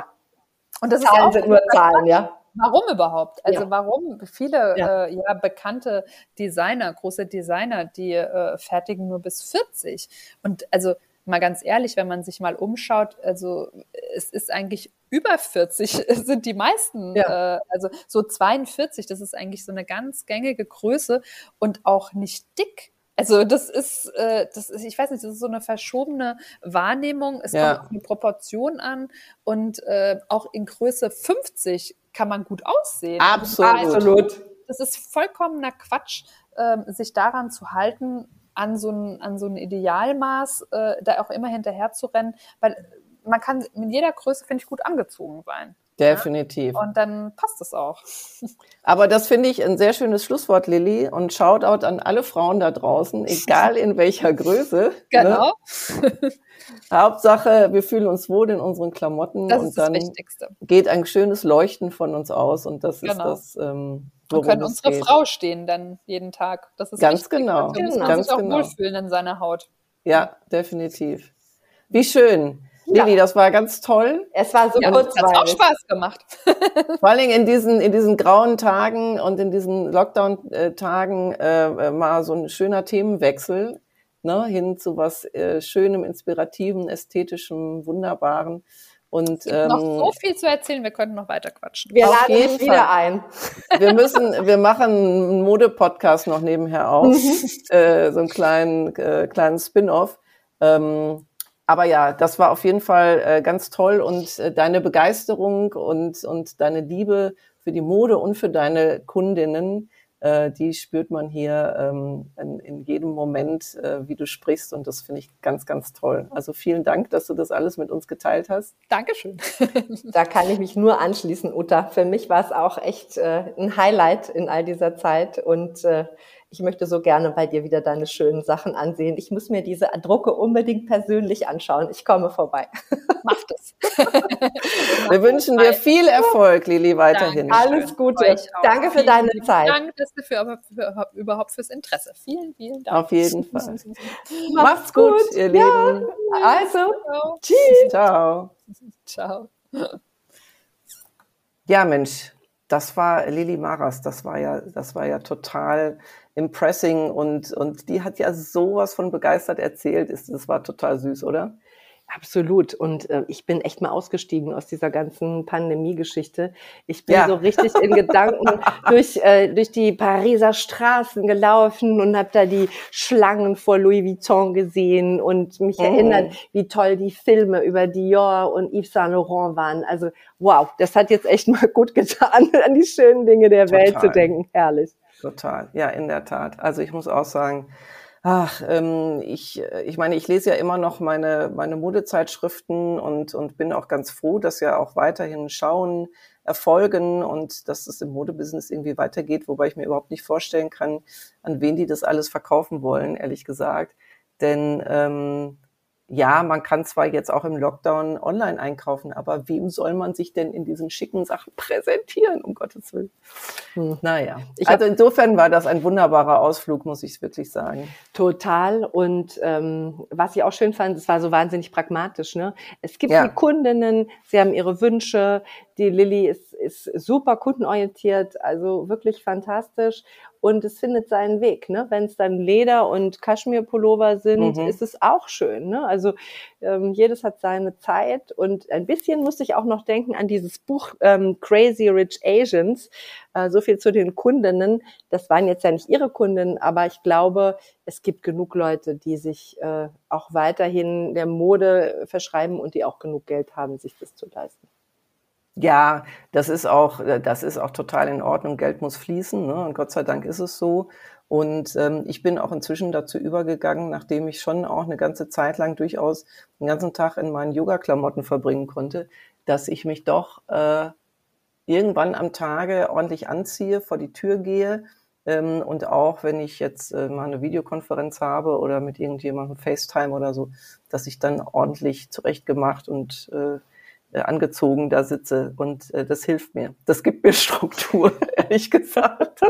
das Zahlen sind nur Zahlen, ja. Warum überhaupt? Also warum viele bekannte Designer, große Designer, die fertigen nur bis 40? Und also mal ganz ehrlich, wenn man sich mal umschaut, also es ist eigentlich über 40 sind die meisten, also so 42, das ist eigentlich so eine ganz gängige Größe und auch nicht dick. Also das ist, ich weiß nicht, das ist so eine verschobene Wahrnehmung. Es kommt auf eine Proportion an und auch in Größe 50 kann man gut aussehen. Absolut. Das ist vollkommener Quatsch, sich daran zu halten, an so ein Idealmaß, da auch immer hinterher zu rennen, weil man kann mit jeder Größe, finde ich, gut angezogen sein. Definitiv. Ja? Und dann passt es auch. Aber das finde ich ein sehr schönes Schlusswort, Lilly, und Shoutout an alle Frauen da draußen, egal in welcher Größe. Genau. Ne? Hauptsache, wir fühlen uns wohl in unseren Klamotten das und ist dann das Wichtigste. Geht ein schönes Leuchten von uns aus und das ist das, worum können unsere Frau stehen dann jeden Tag. Das ist ganz wichtig. genau. Da muss man sich auch wohlfühlen in seiner Haut. Ja, definitiv. Wie schön. Lilly, das war ganz toll. Es war so kurzweilig. Es hat auch Spaß gemacht. Vor allen Dingen in diesen grauen Tagen und in diesen Lockdown-Tagen mal so ein schöner Themenwechsel, ne, hin zu was Schönem, Inspirativen, Ästhetischem, Wunderbaren. Und noch so viel zu erzählen, wir könnten noch weiter quatschen. Wir laden dich wieder ein. Wir machen einen Mode-Podcast noch nebenher auf, so einen kleinen Spin-off. Aber ja, das war auf jeden Fall ganz toll und deine Begeisterung und deine Liebe für die Mode und für deine Kundinnen, die spürt man hier in jedem Moment, wie du sprichst, und das finde ich ganz, ganz toll. Also vielen Dank, dass du das alles mit uns geteilt hast. Dankeschön. Da kann ich mich nur anschließen, Uta. Für mich war es auch echt ein Highlight in all dieser Zeit und ich möchte so gerne bei dir wieder deine schönen Sachen ansehen. Ich muss mir diese Drucke unbedingt persönlich anschauen. Ich komme vorbei. Mach das. Wir wünschen dir viel Erfolg, Lilly, weiterhin. Danke. Alles Gute. Danke für deine Zeit. Danke überhaupt fürs Interesse. Vielen, vielen Dank. Auf jeden Fall. Macht's gut, ihr Lieben. Also, tschüss. Ciao. Ciao. Ja, Mensch. Das war Lilly Maras, das war ja total impressing und die hat ja sowas von begeistert erzählt. Das war total süß, oder? Absolut. Und ich bin echt mal ausgestiegen aus dieser ganzen Pandemie-Geschichte. Ich bin so richtig in Gedanken durch die Pariser Straßen gelaufen und habe da die Schlangen vor Louis Vuitton gesehen und mich erinnert, wie toll die Filme über Dior und Yves Saint Laurent waren. Also wow, das hat jetzt echt mal gut getan, an die schönen Dinge der Welt zu denken. Herrlich. Total, ja, in der Tat. Also ich muss auch sagen, Ich meine, ich lese ja immer noch meine Modezeitschriften und bin auch ganz froh, dass ja auch weiterhin Schauen erfolgen und dass es im Modebusiness irgendwie weitergeht, wobei ich mir überhaupt nicht vorstellen kann, an wen die das alles verkaufen wollen, ehrlich gesagt. Denn ja, man kann zwar jetzt auch im Lockdown online einkaufen, aber wem soll man sich denn in diesen schicken Sachen präsentieren, um Gottes Willen? Naja, also insofern war das ein wunderbarer Ausflug, muss ich wirklich sagen. Total. Und was ich auch schön fand, es war so wahnsinnig pragmatisch. Ne? Es gibt die Kundinnen, sie haben ihre Wünsche. Die Lilly ist super kundenorientiert, also wirklich fantastisch. Und es findet seinen Weg. Ne? Wenn es dann Leder- und Kaschmirpullover sind, ist es auch schön. Ne? Also jedes hat seine Zeit. Und ein bisschen musste ich auch noch denken an dieses Buch Crazy Rich Asians. So viel zu den Kundinnen. Das waren jetzt ja nicht ihre Kundinnen, aber ich glaube, es gibt genug Leute, die sich auch weiterhin der Mode verschreiben und die auch genug Geld haben, sich das zu leisten. Ja, das ist auch total in Ordnung. Geld muss fließen, ne? Und Gott sei Dank ist es so. Und ich bin auch inzwischen dazu übergegangen, nachdem ich schon auch eine ganze Zeit lang durchaus den ganzen Tag in meinen Yoga-Klamotten verbringen konnte, dass ich mich doch irgendwann am Tage ordentlich anziehe, vor die Tür gehe. Und auch wenn ich jetzt mal eine Videokonferenz habe oder mit irgendjemandem FaceTime oder so, dass ich dann ordentlich zurechtgemacht und angezogen da sitze und das hilft mir. Das gibt mir Struktur, ehrlich gesagt.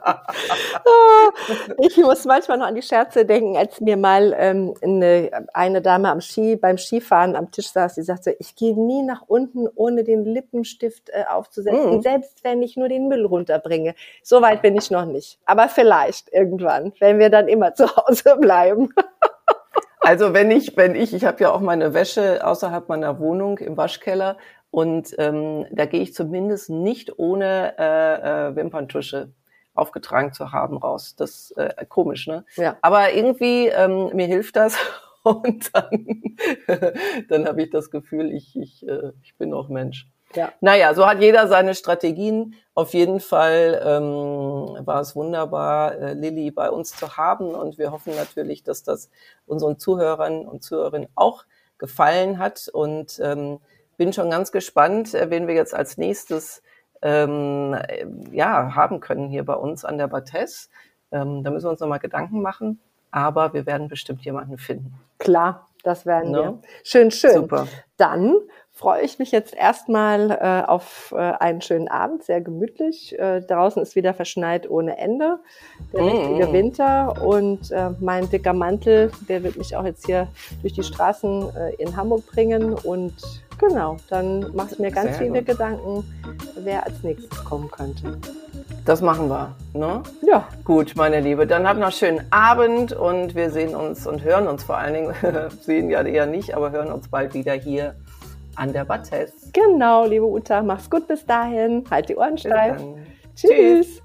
Ich muss manchmal noch an die Scherze denken, als mir mal eine Dame beim Skifahren am Tisch saß, die sagte, ich gehe nie nach unten, ohne den Lippenstift aufzusetzen, selbst wenn ich nur den Müll runterbringe. So weit bin ich noch nicht. Aber vielleicht irgendwann, wenn wir dann immer zu Hause bleiben. Also wenn ich habe ja auch meine Wäsche außerhalb meiner Wohnung im Waschkeller und da gehe ich zumindest nicht ohne Wimperntusche aufgetragen zu haben raus. Das ist komisch, ne? Ja. Aber irgendwie mir hilft das und dann habe ich das Gefühl, ich bin auch Mensch. Ja. Naja, so hat jeder seine Strategien. Auf jeden Fall war es wunderbar, Lilly bei uns zu haben. Und wir hoffen natürlich, dass das unseren Zuhörern und Zuhörerinnen auch gefallen hat. Und bin schon ganz gespannt, wen wir jetzt als nächstes haben können hier bei uns an der Battesse. Da müssen wir uns nochmal Gedanken machen. Aber wir werden bestimmt jemanden finden. Klar, das werden wir. Schön. Super. Dann freue ich mich jetzt erstmal auf einen schönen Abend, sehr gemütlich. Draußen ist wieder verschneit ohne Ende, der richtige Winter. Und mein dicker Mantel, der wird mich auch jetzt hier durch die Straßen in Hamburg bringen. Und genau, dann mache ich mir ganz viele Gedanken, wer als nächstes kommen könnte. Das machen wir, ne? Ja. Gut, meine Liebe, dann habt noch einen schönen Abend und wir sehen uns und hören uns vor allen Dingen, sehen ja eher nicht, aber hören uns bald wieder hier an der Battesse. Genau, liebe Uta, mach's gut bis dahin, halt die Ohren steif. Tschüss.